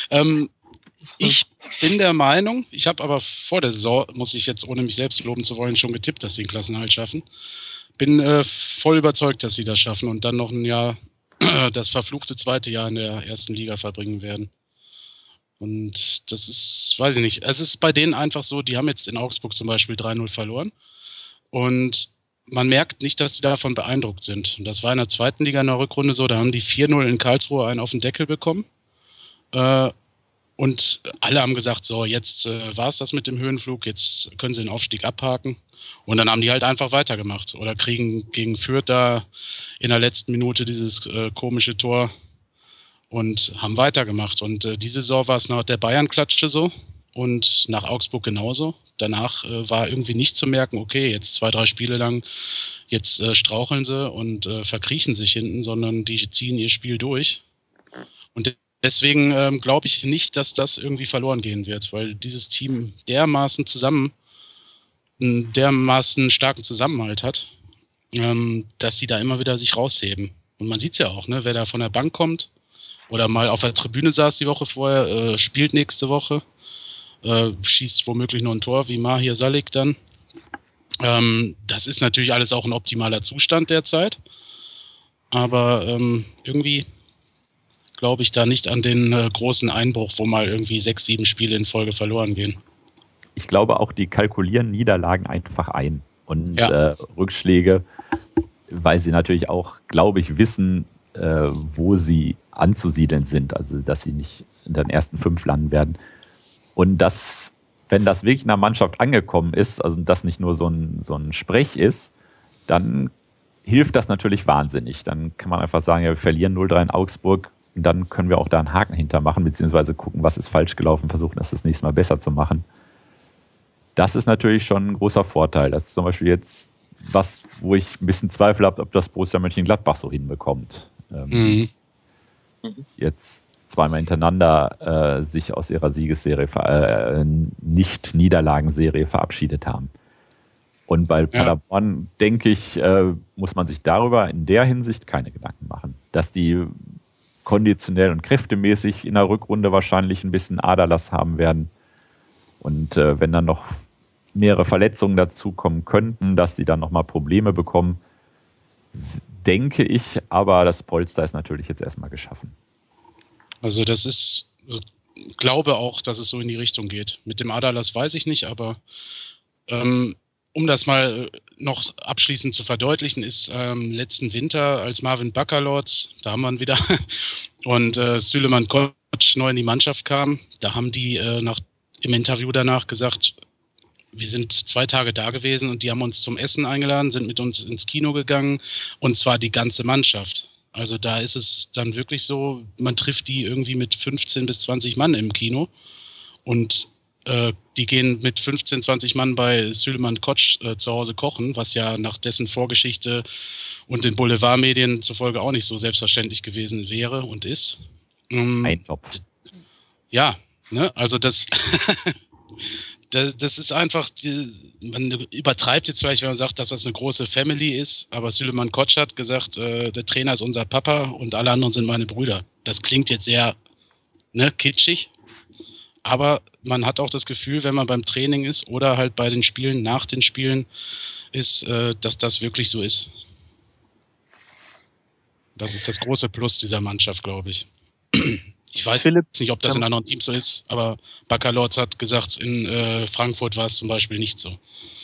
Ich bin der Meinung, ich habe aber vor der Saison, muss ich jetzt, ohne mich selbst loben zu wollen, schon getippt, dass sie den Klassenerhalt schaffen. Bin voll überzeugt, dass sie das schaffen und dann noch ein Jahr, das verfluchte zweite Jahr in der ersten Liga verbringen werden. Und das ist, weiß ich nicht, es ist bei denen einfach so, die haben jetzt in Augsburg zum Beispiel 3-0 verloren und man merkt nicht, dass sie davon beeindruckt sind. Und das war in der zweiten Liga in der Rückrunde so, da haben die 4-0 in Karlsruhe einen auf den Deckel bekommen. Und alle haben gesagt, so, jetzt war es das mit dem Höhenflug, jetzt können sie den Aufstieg abhaken. Und dann haben die halt einfach weitergemacht. Oder kriegen gegen Fürth da in der letzten Minute dieses komische Tor und haben weitergemacht. Und diese Saison war es nach der Bayern-Klatsche so und nach Augsburg genauso. Danach war irgendwie nicht zu merken, okay, jetzt 2-3 Spiele lang, jetzt straucheln sie und verkriechen sich hinten, sondern die ziehen ihr Spiel durch. Und deswegen glaube ich nicht, dass das irgendwie verloren gehen wird, weil dieses Team dermaßen starken Zusammenhalt hat, dass sie da immer wieder sich rausheben. Und man sieht es ja auch, ne, wer da von der Bank kommt oder mal auf der Tribüne saß die Woche vorher, spielt nächste Woche. Schießt womöglich noch ein Tor, wie Mahir Salik dann. Das ist natürlich alles auch ein optimaler Zustand derzeit. Aber irgendwie glaube ich da nicht an den großen Einbruch, wo mal irgendwie 6, 7 Spiele in Folge verloren gehen. Ich glaube auch, die kalkulieren Niederlagen einfach ein. Und Rückschläge, weil sie natürlich auch, glaube ich, wissen, wo sie anzusiedeln sind. Also, dass sie nicht in den ersten 5 landen werden. Und das, wenn das wirklich in der Mannschaft angekommen ist, also das nicht nur so ein Sprech ist, dann hilft das natürlich wahnsinnig. Dann kann man einfach sagen, ja, wir verlieren 0-3 in Augsburg und dann können wir auch da einen Haken hintermachen, beziehungsweise gucken, was ist falsch gelaufen, versuchen das nächste Mal besser zu machen. Das ist natürlich schon ein großer Vorteil. Das ist zum Beispiel jetzt was, wo ich ein bisschen Zweifel habe, ob das Borussia Mönchengladbach so hinbekommt. Jetzt zweimal hintereinander sich aus ihrer Siegesserie, Nicht-Niederlagenserie verabschiedet haben. Und bei Paderborn, denke ich, muss man sich darüber in der Hinsicht keine Gedanken machen. Dass die konditionell und kräftemäßig in der Rückrunde wahrscheinlich ein bisschen Aderlass haben werden. Und wenn dann noch mehrere Verletzungen dazukommen könnten, dass sie dann nochmal Probleme bekommen, denke ich, aber das Polster ist natürlich jetzt erstmal geschaffen. Also ich glaube auch, dass es so in die Richtung geht. Mit dem Aderlass weiß ich nicht, aber um das mal noch abschließend zu verdeutlichen, ist letzten Winter, als Marvin Baccalords, da haben wir ihn wieder, und Süleyman Koç neu in die Mannschaft kam, da haben die nach im Interview danach gesagt, wir sind 2 Tage da gewesen und die haben uns zum Essen eingeladen, sind mit uns ins Kino gegangen und zwar die ganze Mannschaft. Also da ist es dann wirklich so, man trifft die irgendwie mit 15 bis 20 Mann im Kino und die gehen mit 15, 20 Mann bei Süleyman Koç zu Hause kochen, was ja nach dessen Vorgeschichte und den Boulevardmedien zufolge auch nicht so selbstverständlich gewesen wäre und ist. Eintopf. Ja, ne, also das ist einfach, man übertreibt jetzt vielleicht, wenn man sagt, dass das eine große Family ist, aber Süleyman Koç hat gesagt, der Trainer ist unser Papa und alle anderen sind meine Brüder. Das klingt jetzt sehr kitschig, aber man hat auch das Gefühl, wenn man beim Training ist oder halt bei den Spielen, nach den Spielen ist, dass das wirklich so ist. Das ist das große Plus dieser Mannschaft, glaube ich. Ich weiß nicht, ob das in anderen Teams so ist, aber Baccalords hat gesagt, in Frankfurt war es zum Beispiel nicht so.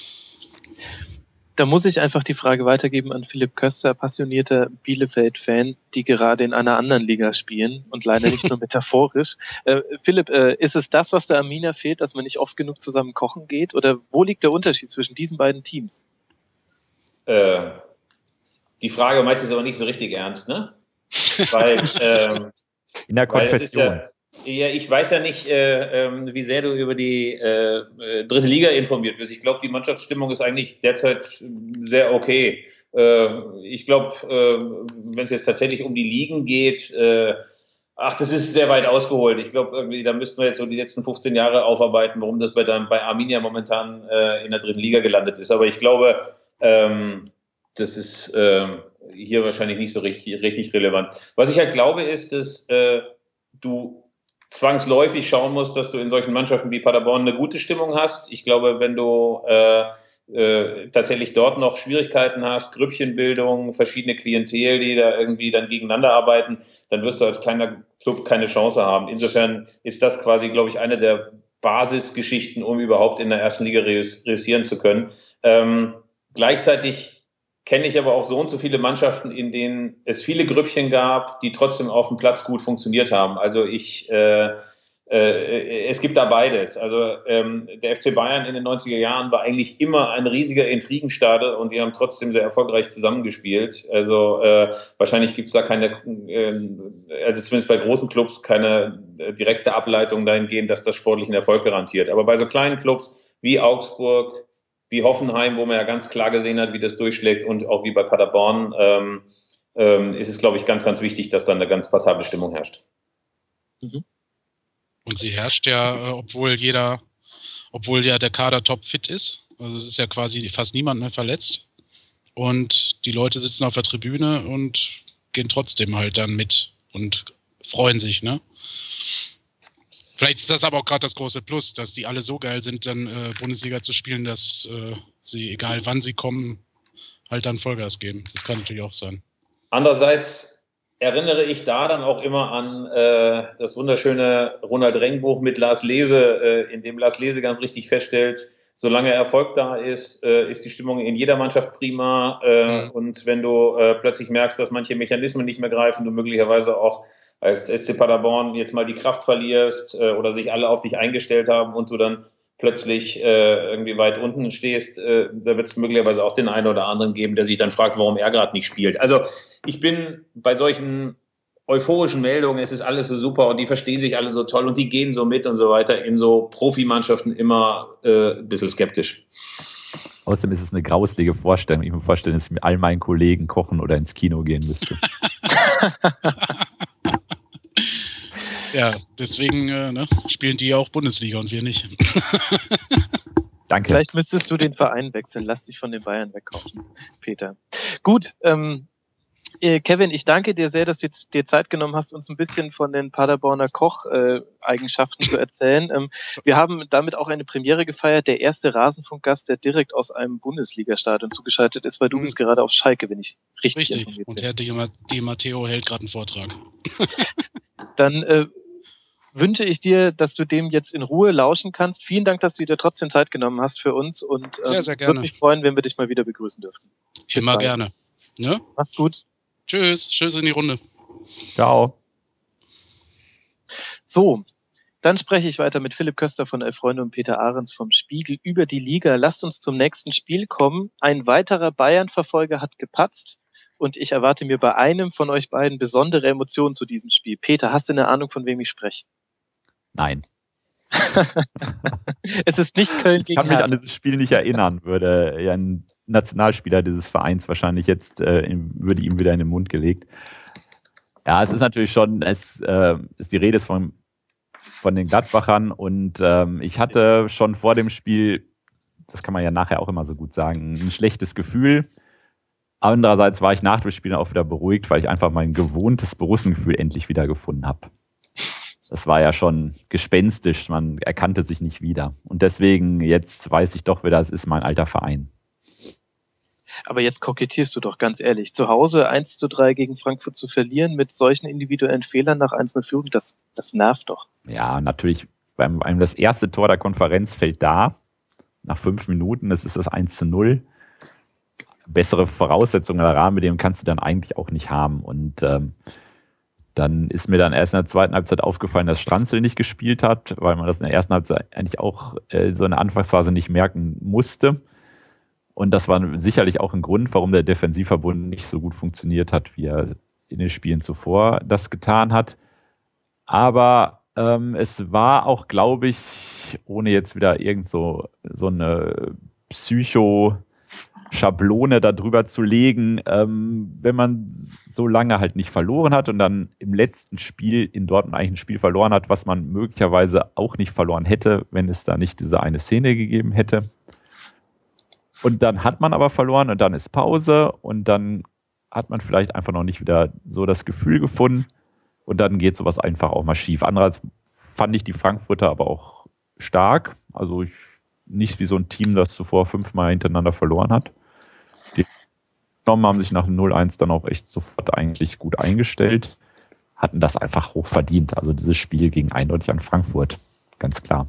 Da muss ich einfach die Frage weitergeben an Philipp Köster, passionierter Bielefeld-Fan, die gerade in einer anderen Liga spielen und leider nicht nur metaphorisch. Philipp, ist es das, was der Arminia fehlt, dass man nicht oft genug zusammen kochen geht? Oder wo liegt der Unterschied zwischen diesen beiden Teams? Die Frage meint es aber nicht so richtig ernst, ne? Weil in der Konfession. Ja, ich weiß ja nicht, wie sehr du über die dritte Liga informiert bist. Ich glaube, die Mannschaftsstimmung ist eigentlich derzeit sehr okay. Ich glaube, wenn es jetzt tatsächlich um die Ligen geht, das ist sehr weit ausgeholt. Ich glaube, irgendwie, da müssten wir jetzt so die letzten 15 Jahre aufarbeiten, warum das bei Arminia momentan in der dritten Liga gelandet ist. Aber ich glaube, das ist hier wahrscheinlich nicht so richtig relevant. Was ich halt glaube, ist, dass du zwangsläufig schauen musst, dass du in solchen Mannschaften wie Paderborn eine gute Stimmung hast. Ich glaube, wenn du tatsächlich dort noch Schwierigkeiten hast, Grüppchenbildung, verschiedene Klientel, die da irgendwie dann gegeneinander arbeiten, dann wirst du als kleiner Club keine Chance haben. Insofern ist das quasi, glaube ich, eine der Basisgeschichten, um überhaupt in der ersten Liga reüssieren zu können. Gleichzeitig kenne ich aber auch so und so viele Mannschaften, in denen es viele Grüppchen gab, die trotzdem auf dem Platz gut funktioniert haben. Also es gibt da beides. Also der FC Bayern in den 90er Jahren war eigentlich immer ein riesiger Intrigenstadel und die haben trotzdem sehr erfolgreich zusammengespielt. Also wahrscheinlich gibt es da keine, also zumindest bei großen Clubs, keine direkte Ableitung dahingehend, dass das sportlichen Erfolg garantiert. Aber bei so kleinen Clubs wie Augsburg, wie Hoffenheim, wo man ja ganz klar gesehen hat, wie das durchschlägt, und auch wie bei Paderborn, ist es, glaube ich, ganz, ganz wichtig, dass dann eine ganz passable Stimmung herrscht. Und sie herrscht ja, obwohl ja der Kader topfit ist. Also es ist ja quasi fast niemand mehr verletzt. Und die Leute sitzen auf der Tribüne und gehen trotzdem halt dann mit und freuen sich, ne? Vielleicht ist das aber auch gerade das große Plus, dass die alle so geil sind, dann Bundesliga zu spielen, dass sie, egal wann sie kommen, halt dann Vollgas geben. Das kann natürlich auch sein. Andererseits erinnere ich da dann auch immer an das wunderschöne Ronald Reng-Buch mit Lars Lese, in dem Lars Lese ganz richtig feststellt, solange Erfolg da ist, ist die Stimmung in jeder Mannschaft prima. Und wenn du plötzlich merkst, dass manche Mechanismen nicht mehr greifen, du möglicherweise auch als SC Paderborn jetzt mal die Kraft verlierst oder sich alle auf dich eingestellt haben und du dann plötzlich irgendwie weit unten stehst, da wird es möglicherweise auch den einen oder anderen geben, der sich dann fragt, warum er gerade nicht spielt. Also ich bin bei solchen euphorischen Meldungen, es ist alles so super und die verstehen sich alle so toll und die gehen so mit und so weiter, in so Profimannschaften immer ein bisschen skeptisch. Außerdem ist es eine grauslige Vorstellung. Ich mir vorstellen, dass ich mit all meinen Kollegen kochen oder ins Kino gehen müsste. Ja, deswegen spielen die ja auch Bundesliga und wir nicht. Danke. Vielleicht müsstest du den Verein wechseln. Lass dich von den Bayern wegkaufen, Peter. Gut, Kevin, ich danke dir sehr, dass du dir Zeit genommen hast, uns ein bisschen von den Paderborner Koch-Eigenschaften zu erzählen. Wir haben damit auch eine Premiere gefeiert. Der erste Rasenfunkgast, der direkt aus einem Bundesliga-Stadion zugeschaltet ist, weil du bist gerade auf Schalke, wenn ich richtig informiert bin. Und Herr Di Matteo hält gerade einen Vortrag. Dann wünsche ich dir, dass du dem jetzt in Ruhe lauschen kannst. Vielen Dank, dass du dir trotzdem Zeit genommen hast für uns und sehr gerne. Würde mich freuen, wenn wir dich mal wieder begrüßen dürfen. Immer gerne. Ne? Mach's gut. Tschüss in die Runde. Ciao. So, Dann spreche ich weiter mit Philipp Köster von Elf Freunde und Peter Ahrens vom Spiegel über die Liga. Lasst uns zum nächsten Spiel kommen. Ein weiterer Bayern-Verfolger hat gepatzt und ich erwarte mir bei einem von euch beiden besondere Emotionen zu diesem Spiel. Peter, hast du eine Ahnung, von wem ich spreche? Nein. Es ist nicht Köln gegen Hertha. Ich kann mich an dieses Spiel nicht erinnern, würde ja ein Nationalspieler dieses Vereins wahrscheinlich jetzt, würde ihm wieder in den Mund gelegt. Ja, es ist natürlich schon, ist die Rede ist von den Gladbachern und ich hatte schon vor dem Spiel, das kann man ja nachher auch immer so gut sagen, ein schlechtes Gefühl. Andererseits war ich nach dem Spiel auch wieder beruhigt, weil ich einfach mein gewohntes Borussengefühl endlich wieder gefunden habe. Das war ja schon gespenstisch, man erkannte sich nicht wieder. Und deswegen, jetzt weiß ich doch wieder, es ist mein alter Verein. Aber jetzt kokettierst du doch, ganz ehrlich. Zu Hause 1:3 gegen Frankfurt zu verlieren mit solchen individuellen Fehlern nach 1:0 Führung, das nervt doch. Ja, natürlich, beim das erste Tor der Konferenz fällt da, nach 5 Minuten, das ist das 1:0. Bessere Voraussetzungen oder Rahmenbedingungen kannst du dann eigentlich auch nicht haben. Und dann ist mir dann erst in der zweiten Halbzeit aufgefallen, dass Stranzl nicht gespielt hat, weil man das in der ersten Halbzeit eigentlich auch so in der Anfangsphase nicht merken musste. Und das war sicherlich auch ein Grund, warum der Defensivverbund nicht so gut funktioniert hat, wie er in den Spielen zuvor das getan hat. Aber es war auch, glaube ich, ohne jetzt wieder irgend so eine Psycho-Schablone da drüber zu legen, wenn man so lange halt nicht verloren hat und dann im letzten Spiel in Dortmund eigentlich ein Spiel verloren hat, was man möglicherweise auch nicht verloren hätte, wenn es da nicht diese eine Szene gegeben hätte. Und dann hat man aber verloren und dann ist Pause und dann hat man vielleicht einfach noch nicht wieder so das Gefühl gefunden und dann geht sowas einfach auch mal schief. Andererseits fand ich die Frankfurter aber auch stark. Also nicht wie so ein Team, das zuvor 5-mal hintereinander verloren hat. Die haben sich nach dem 0-1 dann auch echt sofort eigentlich gut eingestellt, hatten das einfach hoch verdient. Also dieses Spiel ging eindeutig an Frankfurt, ganz klar.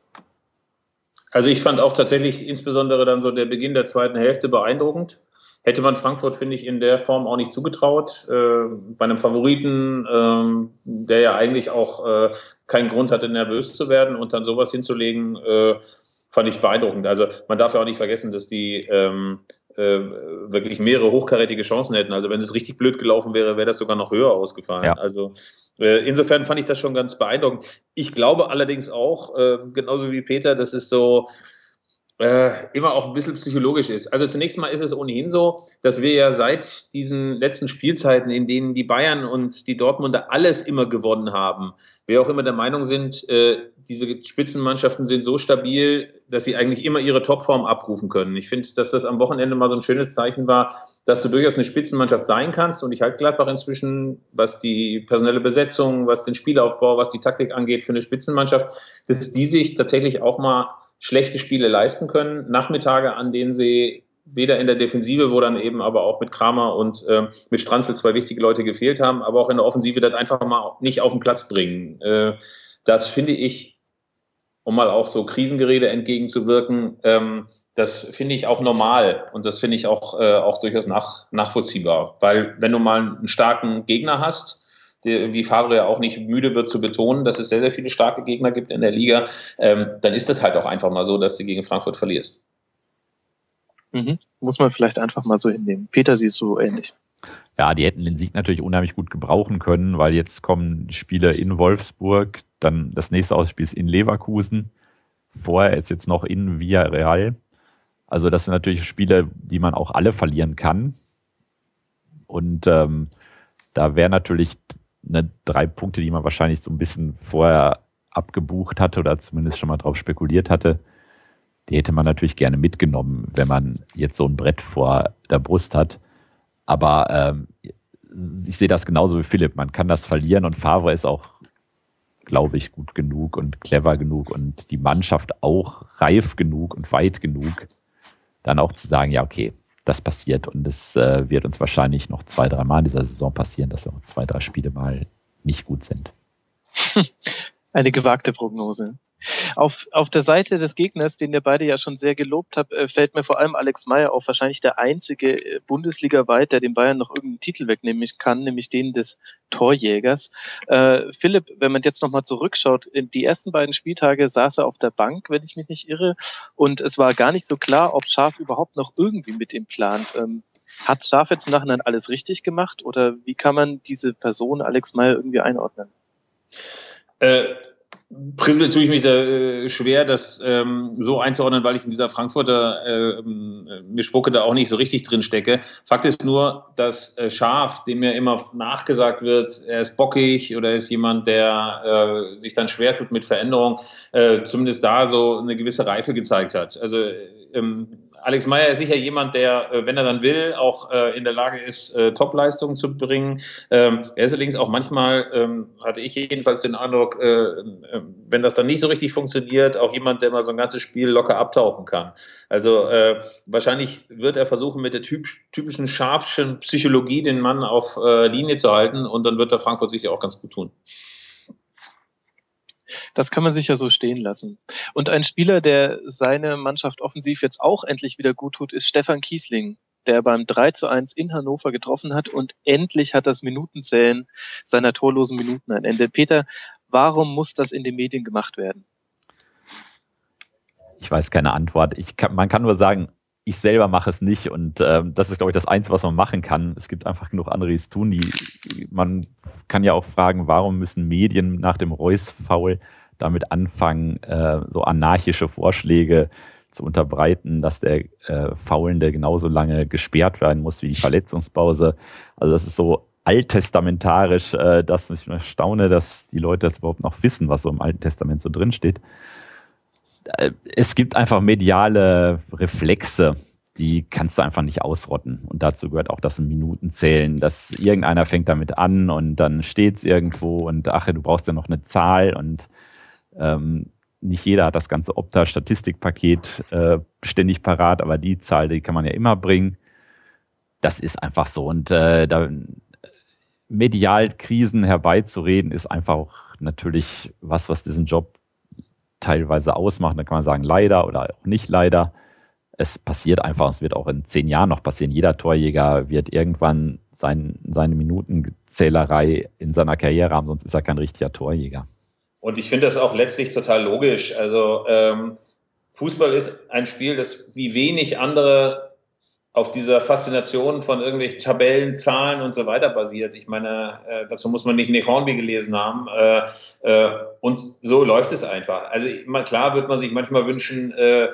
Also ich fand auch tatsächlich insbesondere dann so der Beginn der zweiten Hälfte beeindruckend. Hätte man Frankfurt, finde ich, in der Form auch nicht zugetraut. Bei einem Favoriten, der ja eigentlich auch keinen Grund hatte, nervös zu werden und dann sowas hinzulegen, fand ich beeindruckend. Also man darf ja auch nicht vergessen, dass die wirklich mehrere hochkarätige Chancen hätten. Also wenn es richtig blöd gelaufen wäre, wäre das sogar noch höher ausgefallen. Ja. Also insofern fand ich das schon ganz beeindruckend. Ich glaube allerdings auch, genauso wie Peter, dass es so immer auch ein bisschen psychologisch ist. Also zunächst mal ist es ohnehin so, dass wir ja seit diesen letzten Spielzeiten, in denen die Bayern und die Dortmunder alles immer gewonnen haben, wir auch immer der Meinung sind, diese Spitzenmannschaften sind so stabil, dass sie eigentlich immer ihre Topform abrufen können. Ich finde, dass das am Wochenende mal so ein schönes Zeichen war, dass du durchaus eine Spitzenmannschaft sein kannst. Und ich halte Gladbach inzwischen, was die personelle Besetzung, was den Spielaufbau, was die Taktik angeht, für eine Spitzenmannschaft, dass die sich tatsächlich auch mal schlechte Spiele leisten können. Nachmittage, an denen sie weder in der Defensive, wo dann eben aber auch mit Kramer und mit Stranzl 2 wichtige Leute gefehlt haben, aber auch in der Offensive das einfach mal nicht auf den Platz bringen. Das finde ich, um mal auch so Krisengerede entgegenzuwirken, das finde ich auch normal und das finde ich auch durchaus nachvollziehbar. Weil wenn du mal einen starken Gegner hast, wie Favre ja auch nicht müde wird zu betonen, dass es sehr, sehr viele starke Gegner gibt in der Liga, dann ist das halt auch einfach mal so, dass du gegen Frankfurt verlierst. Muss man vielleicht einfach mal so hinnehmen. Peter, siehst du ähnlich? Ja, die hätten den Sieg natürlich unheimlich gut gebrauchen können, weil jetzt kommen die Spiele in Wolfsburg, dann das nächste Ausspiel ist in Leverkusen, vorher ist jetzt noch in Villarreal. Also das sind natürlich Spiele, die man auch alle verlieren kann. Und da wäre natürlich 3 Punkte, die man wahrscheinlich so ein bisschen vorher abgebucht hatte oder zumindest schon mal drauf spekuliert hatte, die hätte man natürlich gerne mitgenommen, wenn man jetzt so ein Brett vor der Brust hat. Aber ich sehe das genauso wie Philipp. Man kann das verlieren und Favre ist auch, glaube ich, gut genug und clever genug und die Mannschaft auch reif genug und weit genug, dann auch zu sagen, ja, okay, das passiert und es wird uns wahrscheinlich noch 2-3 Mal in dieser Saison passieren, dass wir noch 2-3 Spiele mal nicht gut sind. Eine gewagte Prognose. Auf der Seite des Gegners, den ihr beide ja schon sehr gelobt habt, fällt mir vor allem Alex Meyer auf, wahrscheinlich der einzige Bundesliga-weit, der den Bayern noch irgendeinen Titel wegnehmen kann, nämlich den des Torjägers. Philipp, wenn man jetzt nochmal zurückschaut, in die ersten beiden Spieltage saß er auf der Bank, wenn ich mich nicht irre, und es war gar nicht so klar, ob Schaaf überhaupt noch irgendwie mit ihm plant. Hat Schaaf jetzt im Nachhinein alles richtig gemacht oder wie kann man diese Person Alex Meyer irgendwie einordnen? Prinzipiell tue ich mich da schwer, das so einzuordnen, weil ich in dieser Frankfurter Mischpoke da auch nicht so richtig drin stecke. Fakt ist nur, dass Schaaf, dem ja immer nachgesagt wird, er ist bockig oder er ist jemand, der sich dann schwer tut mit Veränderung, zumindest da so eine gewisse Reife gezeigt hat. Also Alex Meyer ist sicher jemand, der, wenn er dann will, auch in der Lage ist, Topleistungen zu bringen. Er ist allerdings auch manchmal, hatte ich jedenfalls den Eindruck, wenn das dann nicht so richtig funktioniert, auch jemand, der mal so ein ganzes Spiel locker abtauchen kann. Also wahrscheinlich wird er versuchen, mit der typischen Schafschen Psychologie den Mann auf Linie zu halten und dann wird der Frankfurt sicher auch ganz gut tun. Das kann man sicher so stehen lassen. Und ein Spieler, der seine Mannschaft offensiv jetzt auch endlich wieder gut tut, ist Stefan Kiesling, der beim 3:1 in Hannover getroffen hat und endlich hat das Minutenzählen seiner torlosen Minuten ein Ende. Peter, warum muss das in den Medien gemacht werden? Ich weiß keine Antwort. Man kann nur sagen, ich selber mache es nicht und das ist, glaube ich, das Einzige, was man machen kann. Es gibt einfach genug andere, die es tun. Man kann ja auch fragen, warum müssen Medien nach dem Reus-Foul damit anfangen, so anarchische Vorschläge zu unterbreiten, dass der Foulende genauso lange gesperrt werden muss wie die Verletzungspause. Also das ist so alttestamentarisch, dass ich mich staune, dass die Leute das überhaupt noch wissen, was so im Alten Testament so drin steht. Es gibt einfach mediale Reflexe, die kannst du einfach nicht ausrotten. Und dazu gehört auch das Minutenzählen, dass irgendeiner fängt damit an und dann steht es irgendwo und ach, du brauchst ja noch eine Zahl und nicht jeder hat das ganze Opta-Statistikpaket ständig parat, aber die Zahl, die kann man ja immer bringen. Das ist einfach so. Und da medial Krisen herbeizureden, ist einfach auch natürlich was diesen Job teilweise ausmacht. Da kann man sagen, leider oder auch nicht leider. Es passiert einfach, es wird auch in 10 Jahren noch passieren. Jeder Torjäger wird irgendwann seine Minutenzählerei in seiner Karriere haben, sonst ist er kein richtiger Torjäger. Und ich finde das auch letztlich total logisch. Also Fußball ist ein Spiel, das wie wenig andere auf dieser Faszination von irgendwelchen Tabellen, Zahlen und so weiter basiert. Ich meine, dazu muss man nicht Nick Hornby gelesen haben. Und so läuft es einfach. Also klar wird man sich manchmal wünschen,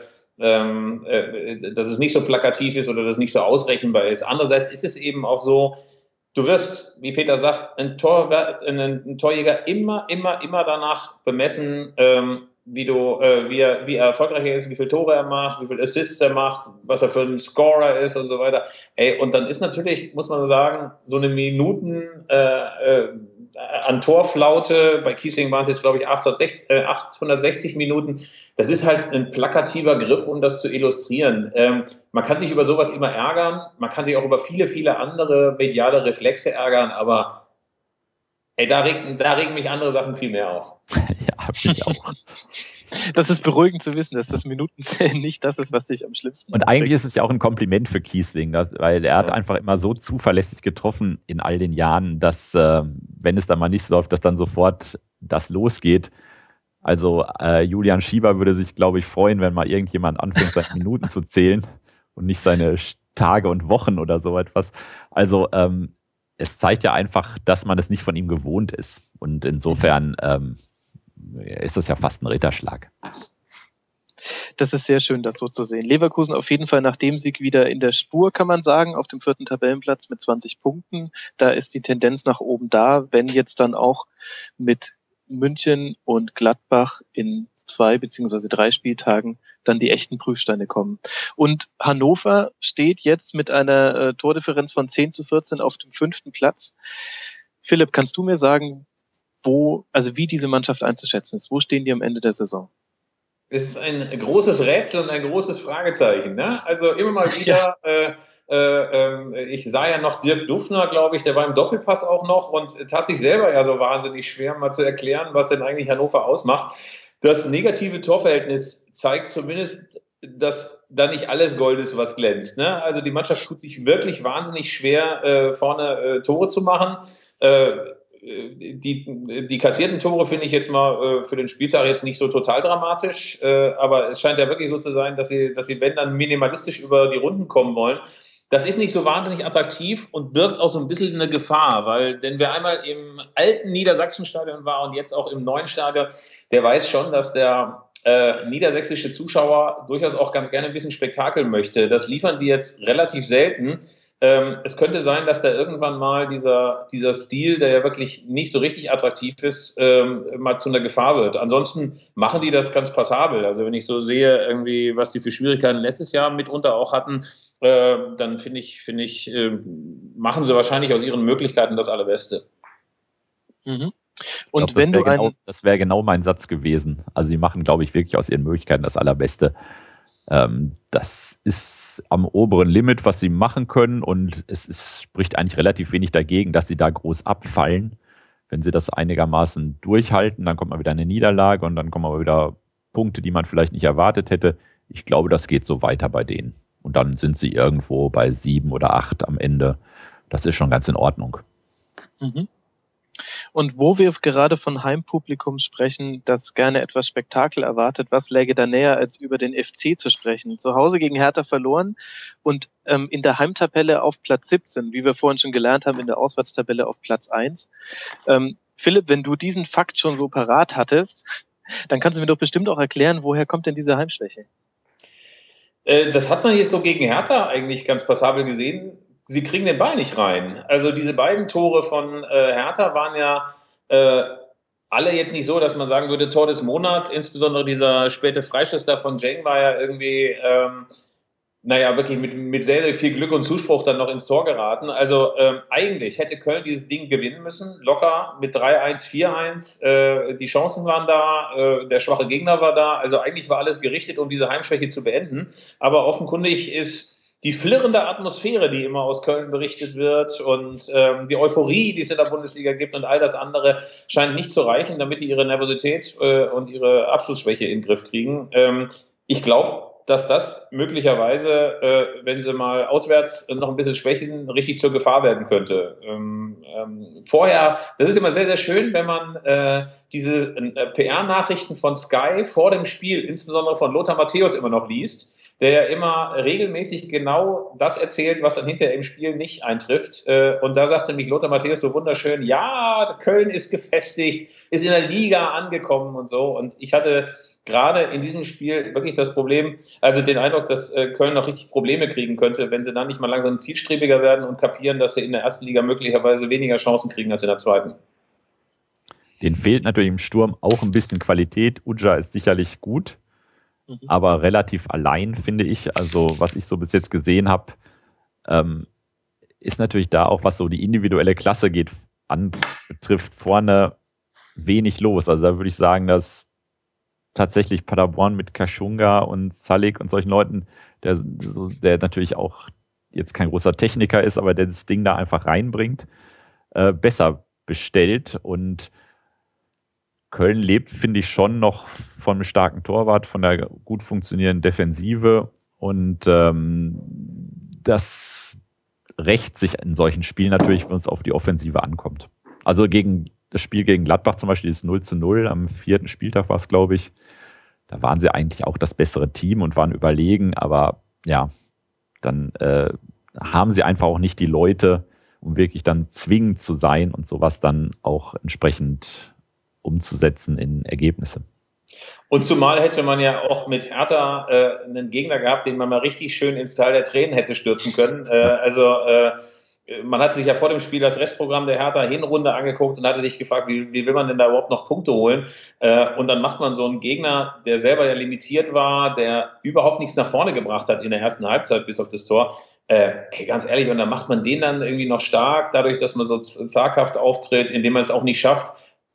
dass es nicht so plakativ ist oder dass es nicht so ausrechenbar ist. Andererseits ist es eben auch so, du wirst, wie Peter sagt, ein Torjäger immer danach bemessen, wie er erfolgreich ist, wie viele Tore er macht, wie viele Assists er macht, was er für ein Scorer ist und so weiter. Und dann ist natürlich, muss man sagen, so eine Minuten an Torflaute, bei Kiesling waren es jetzt, glaube ich, 860 Minuten, das ist halt ein plakativer Griff, um das zu illustrieren. Man kann sich über sowas immer ärgern, man kann sich auch über viele andere mediale Reflexe ärgern, aber da regen mich andere Sachen viel mehr auf. Ja, ich auch. Das ist beruhigend zu wissen, dass das Minutenzählen nicht das ist, was dich am schlimmsten Und eigentlich ist es ja auch ein Kompliment für Kiesling, weil er hat einfach immer so zuverlässig getroffen in all den Jahren, dass, wenn es dann mal nicht so läuft, dass dann sofort das losgeht. Also Julian Schieber würde sich, glaube ich, freuen, wenn mal irgendjemand anfängt, seine Minuten zu zählen und nicht seine Tage und Wochen oder so etwas. Also es zeigt ja einfach, dass man es nicht von ihm gewohnt ist. Und insofern ist das ja fast ein Ritterschlag. Das ist sehr schön, das so zu sehen. Leverkusen auf jeden Fall nach dem Sieg wieder in der Spur, kann man sagen, auf dem 4. Tabellenplatz mit 20 Punkten. Da ist die Tendenz nach oben da, wenn jetzt dann auch mit München und Gladbach in 2 bzw. 3 Spieltagen dann die echten Prüfsteine kommen. Und Hannover steht jetzt mit einer Tordifferenz von 10:14 auf dem 5. Platz. Philipp, kannst du mir sagen, wie diese Mannschaft einzuschätzen ist? Wo stehen die am Ende der Saison? Das ist ein großes Rätsel und ein großes Fragezeichen. Ne? Also immer mal wieder, ich sah ja noch Dirk Dufner, glaube ich, der war im Doppelpass auch noch und tat sich selber ja so wahnsinnig schwer, mal zu erklären, was denn eigentlich Hannover ausmacht. Das negative Torverhältnis zeigt zumindest, dass da nicht alles Gold ist, was glänzt. Ne? Also die Mannschaft tut sich wirklich wahnsinnig schwer, vorne Tore zu machen. Die kassierten Tore finde ich jetzt mal für den Spieltag jetzt nicht so total dramatisch, aber es scheint ja wirklich so zu sein, dass sie wenn dann minimalistisch über die Runden kommen wollen. Das ist nicht so wahnsinnig attraktiv und birgt auch so ein bisschen eine Gefahr, denn wer einmal im alten Niedersachsenstadion war und jetzt auch im neuen Stadion, der weiß schon, dass der niedersächsische Zuschauer durchaus auch ganz gerne ein bisschen Spektakel möchte. Das liefern die jetzt relativ selten. Es könnte sein, dass da irgendwann mal dieser Stil, der ja wirklich nicht so richtig attraktiv ist, mal zu einer Gefahr wird. Ansonsten machen die das ganz passabel. Also wenn ich so sehe, irgendwie, was die für Schwierigkeiten letztes Jahr mitunter auch hatten, dann finde ich, machen sie wahrscheinlich aus ihren Möglichkeiten das Allerbeste. Mhm. Und wenn du das wäre genau mein Satz gewesen. Also sie machen, glaube ich, wirklich aus ihren Möglichkeiten das Allerbeste. Das ist am oberen Limit, was sie machen können, und es spricht eigentlich relativ wenig dagegen, dass sie da groß abfallen. Wenn sie das einigermaßen durchhalten, dann kommt mal wieder eine Niederlage und dann kommen aber wieder Punkte, die man vielleicht nicht erwartet hätte. Ich glaube, das geht so weiter bei denen. Und dann sind sie irgendwo bei 7 oder 8 am Ende. Das ist schon ganz in Ordnung. Mhm. Und wo wir gerade von Heimpublikum sprechen, das gerne etwas Spektakel erwartet, was läge da näher, als über den FC zu sprechen? Zu Hause gegen Hertha verloren und in der Heimtabelle auf Platz 17, wie wir vorhin schon gelernt haben, in der Auswärtstabelle auf Platz 1. Philipp, wenn du diesen Fakt schon so parat hattest, dann kannst du mir doch bestimmt auch erklären, woher kommt denn diese Heimschwäche? Das hat man jetzt so gegen Hertha eigentlich ganz passabel gesehen. Sie kriegen den Ball nicht rein. Also diese beiden Tore von Hertha waren ja alle jetzt nicht so, dass man sagen würde, Tor des Monats. Insbesondere dieser späte Freischuss da von Jeng war ja irgendwie, wirklich mit sehr, sehr viel Glück und Zuspruch dann noch ins Tor geraten. Also eigentlich hätte Köln dieses Ding gewinnen müssen, locker mit 3-1, 4-1. Die Chancen waren da, der schwache Gegner war da. Also eigentlich war alles gerichtet, um diese Heimschwäche zu beenden. Aber offenkundig ist die flirrende Atmosphäre, die immer aus Köln berichtet wird, und die Euphorie, die es in der Bundesliga gibt und all das andere, scheint nicht zu reichen, damit die ihre Nervosität und ihre Abschlussschwäche in den Griff kriegen. Ich glaube, dass das möglicherweise, wenn sie mal auswärts noch ein bisschen schwächen, richtig zur Gefahr werden könnte. Vorher, das ist immer sehr, sehr schön, wenn man diese PR-Nachrichten von Sky vor dem Spiel, insbesondere von Lothar Matthäus, immer noch liest, der ja immer regelmäßig genau das erzählt, was dann hinterher im Spiel nicht eintrifft. Und da sagte nämlich Lothar Matthäus so wunderschön, ja, Köln ist gefestigt, ist in der Liga angekommen und so. Und ich hatte gerade in diesem Spiel wirklich das Problem, also den Eindruck, dass Köln noch richtig Probleme kriegen könnte, wenn sie dann nicht mal langsam zielstrebiger werden und kapieren, dass sie in der ersten Liga möglicherweise weniger Chancen kriegen als in der zweiten. Denen fehlt natürlich im Sturm auch ein bisschen Qualität. Uja ist sicherlich gut, aber relativ allein, finde ich. Also was ich so bis jetzt gesehen habe, ist natürlich da auch, was so die individuelle Klasse betrifft, vorne wenig los. Also da würde ich sagen, dass tatsächlich Paderborn mit Kashunga und Salik und solchen Leuten, der natürlich auch jetzt kein großer Techniker ist, aber der das Ding da einfach reinbringt, besser bestellt. Und Köln lebt, finde ich, schon noch von einem starken Torwart, von der gut funktionierenden Defensive, und das rächt sich in solchen Spielen natürlich, wenn es auf die Offensive ankommt. Also das Spiel gegen Gladbach zum Beispiel, ist 0:0, am 4. Spieltag war es, glaube ich. Da waren sie eigentlich auch das bessere Team und waren überlegen, aber ja, dann haben sie einfach auch nicht die Leute, um wirklich dann zwingend zu sein und sowas dann auch entsprechend umzusetzen in Ergebnisse. Und zumal hätte man ja auch mit Hertha einen Gegner gehabt, den man mal richtig schön ins Tal der Tränen hätte stürzen können. Man hat sich ja vor dem Spiel das Restprogramm der Hertha Hinrunde angeguckt und hatte sich gefragt, wie will man denn da überhaupt noch Punkte holen? Und dann macht man so einen Gegner, der selber ja limitiert war, der überhaupt nichts nach vorne gebracht hat in der ersten Halbzeit bis auf das Tor. Ganz ehrlich, und dann macht man den dann irgendwie noch stark, dadurch, dass man so zaghaft auftritt, indem man es auch nicht schafft,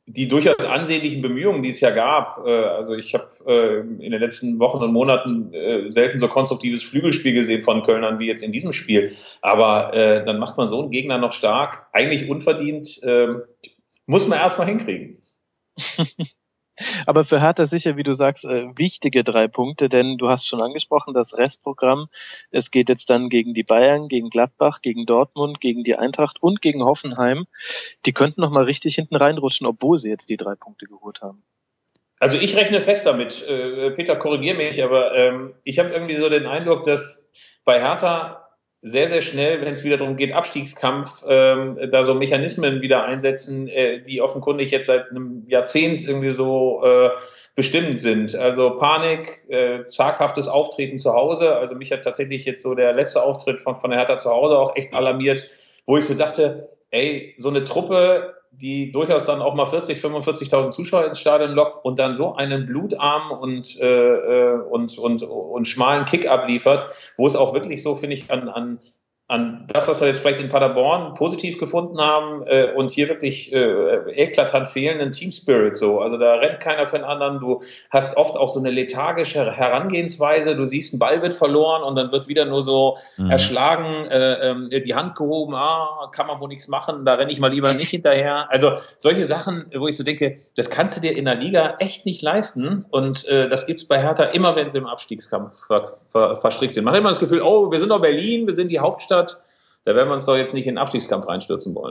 die durchaus ansehnlichen Bemühungen, die es ja gab. Also ich habe in den letzten Wochen und Monaten selten so konstruktives Flügelspiel gesehen von Kölnern wie jetzt in diesem Spiel. Aber dann macht man so einen Gegner noch stark, eigentlich unverdient, muss man erstmal hinkriegen. Aber für Hertha sicher, wie du sagst, wichtige 3 Punkte, denn du hast schon angesprochen, das Restprogramm, es geht jetzt dann gegen die Bayern, gegen Gladbach, gegen Dortmund, gegen die Eintracht und gegen Hoffenheim. Die könnten noch mal richtig hinten reinrutschen, obwohl sie jetzt die 3 Punkte geholt haben. Also ich rechne fest damit. Peter, korrigier mich, aber ich habe irgendwie so den Eindruck, dass bei Hertha sehr, sehr schnell, wenn es wieder darum geht, Abstiegskampf, da so Mechanismen wieder einsetzen, die offenkundig jetzt seit einem Jahrzehnt irgendwie so bestimmend sind. Also Panik, zaghaftes Auftreten zu Hause. Also mich hat tatsächlich jetzt so der letzte Auftritt von der Hertha zu Hause auch echt alarmiert, wo ich so dachte, ey, so eine Truppe, die durchaus dann auch mal 40.000, 45.000 Zuschauer ins Stadion lockt und dann so einen blutarmen und schmalen Kick abliefert, wo es auch wirklich so, finde ich, an das, was wir jetzt vielleicht in Paderborn positiv gefunden haben und hier wirklich eklatant fehlenden Team Spirit so. Also da rennt keiner für den anderen. Du hast oft auch so eine lethargische Herangehensweise. Du siehst, ein Ball wird verloren und dann wird wieder nur so erschlagen, die Hand gehoben, kann man wohl nichts machen, da renne ich mal lieber nicht hinterher. Also solche Sachen, wo ich so denke, das kannst du dir in der Liga echt nicht leisten und das gibt es bei Hertha immer, wenn sie im Abstiegskampf verstrickt sind. Man hat immer das Gefühl, oh, wir sind doch Berlin, wir sind die Hauptstadt. Da werden wir uns doch jetzt nicht in den Abstiegskampf reinstürzen wollen.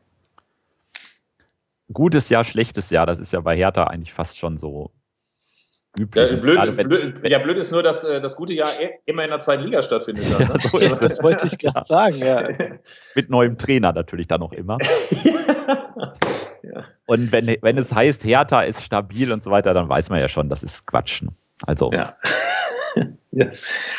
Gutes Jahr, schlechtes Jahr, das ist ja bei Hertha eigentlich fast schon so üblich. Ja, blöd ist nur, dass das gute Jahr immer in der 2. Liga stattfindet. Dann, ne? Ja, so ist Das wollte ich gerade sagen, ja. Mit neuem Trainer natürlich dann noch immer. Ja. Und wenn es heißt, Hertha ist stabil und so weiter, dann weiß man ja schon, das ist Quatsch. Also. Ja. Ja.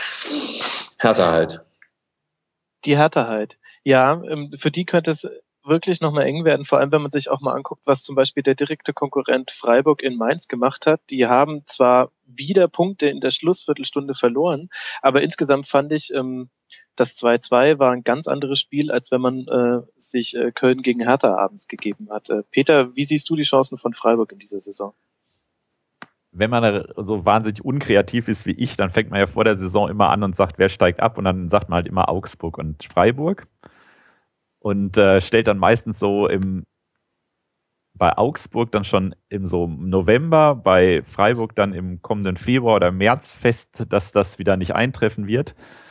Hertha halt. Die Hertha halt. Ja, für die könnte es wirklich nochmal eng werden, vor allem wenn man sich auch mal anguckt, was zum Beispiel der direkte Konkurrent Freiburg in Mainz gemacht hat. Die haben zwar wieder Punkte in der Schlussviertelstunde verloren, aber insgesamt fand ich, das 2-2 war ein ganz anderes Spiel, als wenn man sich Köln gegen Hertha abends gegeben hat. Peter, wie siehst du die Chancen von Freiburg in dieser Saison? Wenn man so wahnsinnig unkreativ ist wie ich, dann fängt man ja vor der Saison immer an und sagt, wer steigt ab? Und dann sagt man halt immer Augsburg und Freiburg. Und stellt dann meistens so bei Augsburg dann schon im November, bei Freiburg dann im kommenden Februar oder März fest, dass das wieder nicht eintreffen wird.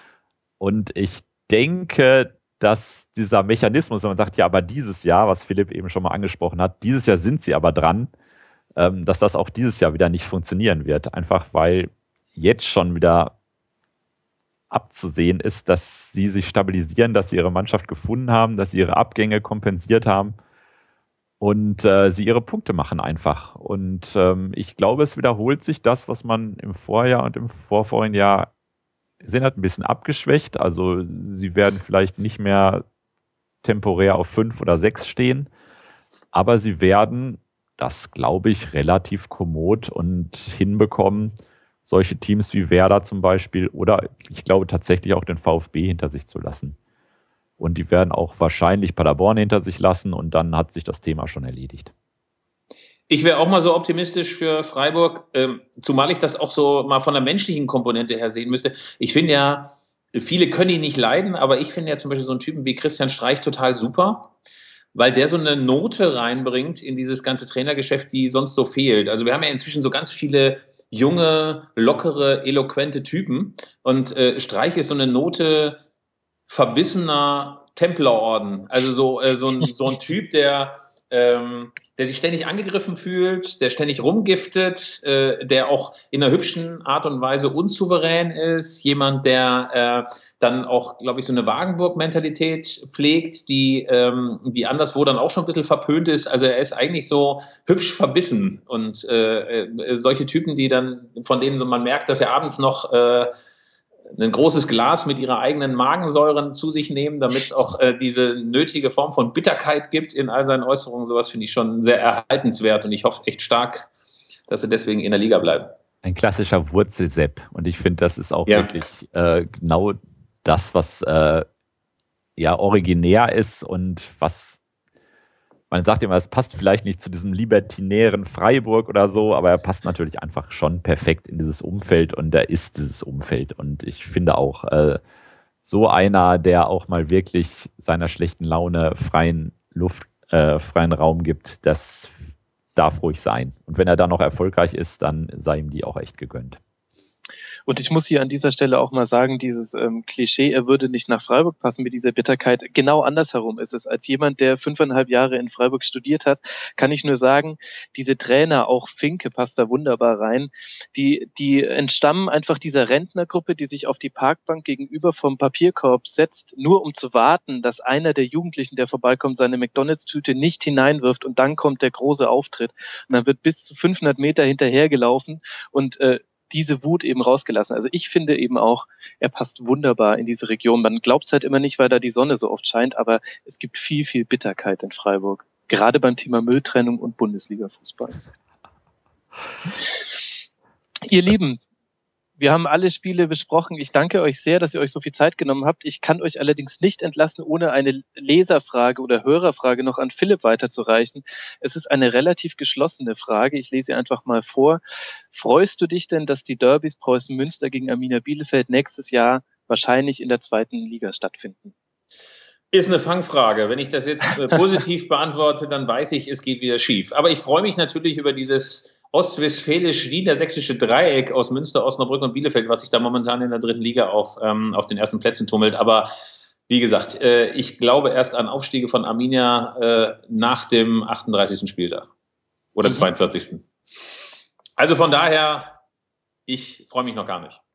Und ich denke, dass dieser Mechanismus, wenn man sagt, ja, aber dieses Jahr, was Philipp eben schon mal angesprochen hat, dieses Jahr sind sie aber dran, dass das auch dieses Jahr wieder nicht funktionieren wird. Einfach weil jetzt schon wieder abzusehen ist, dass sie sich stabilisieren, dass sie ihre Mannschaft gefunden haben, dass sie ihre Abgänge kompensiert haben und sie ihre Punkte machen einfach. Und ich glaube, es wiederholt sich das, was man im Vorjahr und im vorvorigen Jahr gesehen hat, ein bisschen abgeschwächt. Also sie werden vielleicht nicht mehr temporär auf 5 oder 6 stehen, aber sie werden das, glaube ich, relativ kommod und hinbekommen, solche Teams wie Werder zum Beispiel oder ich glaube tatsächlich auch den VfB hinter sich zu lassen. Und die werden auch wahrscheinlich Paderborn hinter sich lassen und dann hat sich das Thema schon erledigt. Ich wäre auch mal so optimistisch für Freiburg, zumal ich das auch so mal von der menschlichen Komponente her sehen müsste. Ich finde ja, viele können ihn nicht leiden, aber ich finde ja zum Beispiel so einen Typen wie Christian Streich total super, weil der so eine Note reinbringt in dieses ganze Trainergeschäft, die sonst so fehlt. Also wir haben ja inzwischen so ganz viele junge, lockere, eloquente Typen und Streich ist so eine Note verbissener Templerorden. Also so ein Typ, der sich ständig angegriffen fühlt, der ständig rumgiftet, der auch in einer hübschen Art und Weise unsouverän ist, jemand, der dann auch, glaube ich, so eine Wagenburg-Mentalität pflegt, die anderswo dann auch schon ein bisschen verpönt ist. Also er ist eigentlich so hübsch verbissen und solche Typen, von denen man merkt, dass er abends noch ein großes Glas mit ihrer eigenen Magensäuren zu sich nehmen, damit es auch diese nötige Form von Bitterkeit gibt in all seinen Äußerungen. Sowas finde ich schon sehr erhaltenswert und ich hoffe echt stark, dass sie deswegen in der Liga bleiben. Ein klassischer Wurzelsepp und ich finde, das ist auch wirklich genau das, was originär ist und was man sagt immer, es passt vielleicht nicht zu diesem libertinären Freiburg oder so, aber er passt natürlich einfach schon perfekt in dieses Umfeld und er ist dieses Umfeld. Und ich finde auch, so einer, der auch mal wirklich seiner schlechten Laune freien Raum gibt, das darf ruhig sein. Und wenn er dann noch erfolgreich ist, dann sei ihm die auch echt gegönnt. Und ich muss hier an dieser Stelle auch mal sagen, dieses Klischee, er würde nicht nach Freiburg passen mit dieser Bitterkeit, genau andersherum ist es. Als jemand, der 5,5 Jahre in Freiburg studiert hat, kann ich nur sagen, diese Trainer, auch Finke passt da wunderbar rein, die entstammen einfach dieser Rentnergruppe, die sich auf die Parkbank gegenüber vom Papierkorb setzt, nur um zu warten, dass einer der Jugendlichen, der vorbeikommt, seine McDonalds-Tüte nicht hineinwirft und dann kommt der große Auftritt. Und dann wird bis zu 500 Meter hinterhergelaufen und diese Wut eben rausgelassen. Also ich finde eben auch, er passt wunderbar in diese Region. Man glaubt es halt immer nicht, weil da die Sonne so oft scheint, aber es gibt viel, viel Bitterkeit in Freiburg. Gerade beim Thema Mülltrennung und Bundesliga-Fußball. Ihr Lieben, wir haben alle Spiele besprochen. Ich danke euch sehr, dass ihr euch so viel Zeit genommen habt. Ich kann euch allerdings nicht entlassen, ohne eine Leserfrage oder Hörerfrage noch an Philipp weiterzureichen. Es ist eine relativ geschlossene Frage. Ich lese sie einfach mal vor. Freust du dich denn, dass die Derbys Preußen Münster gegen Arminia Bielefeld nächstes Jahr wahrscheinlich in der 2. Liga stattfinden? Ist eine Fangfrage. Wenn ich das jetzt positiv beantworte, dann weiß ich, es geht wieder schief. Aber ich freue mich natürlich über dieses ostwestfälisch-niedersächsische Dreieck aus Münster, Osnabrück und Bielefeld, was sich da momentan in der 3. Liga auf den ersten Plätzen tummelt. Aber wie gesagt, ich glaube erst an Aufstiege von Arminia nach dem 38. Spieltag oder 42. Also von daher, ich freue mich noch gar nicht.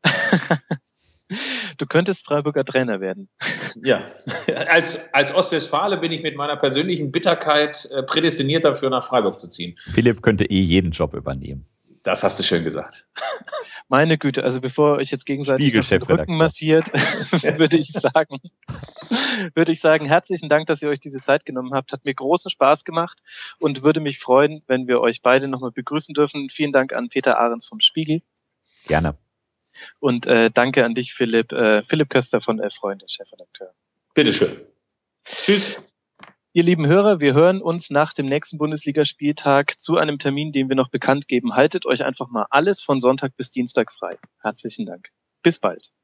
Du könntest Freiburger Trainer werden. Ja, als Ostwestfale bin ich mit meiner persönlichen Bitterkeit prädestiniert dafür, nach Freiburg zu ziehen. Philipp könnte jeden Job übernehmen. Das hast du schön gesagt. Meine Güte, also bevor ihr euch jetzt gegenseitig auf den Rücken massiert, würde ich sagen, herzlichen Dank, dass ihr euch diese Zeit genommen habt. Hat mir großen Spaß gemacht und würde mich freuen, wenn wir euch beide nochmal begrüßen dürfen. Vielen Dank an Peter Ahrens vom Spiegel. Gerne. Und danke an dich, Philipp. Philipp Köster von Elf Freunde, Chefredakteur. Bitteschön. Tschüss. Ihr lieben Hörer, wir hören uns nach dem nächsten Bundesligaspieltag zu einem Termin, den wir noch bekannt geben. Haltet euch einfach mal alles von Sonntag bis Dienstag frei. Herzlichen Dank. Bis bald.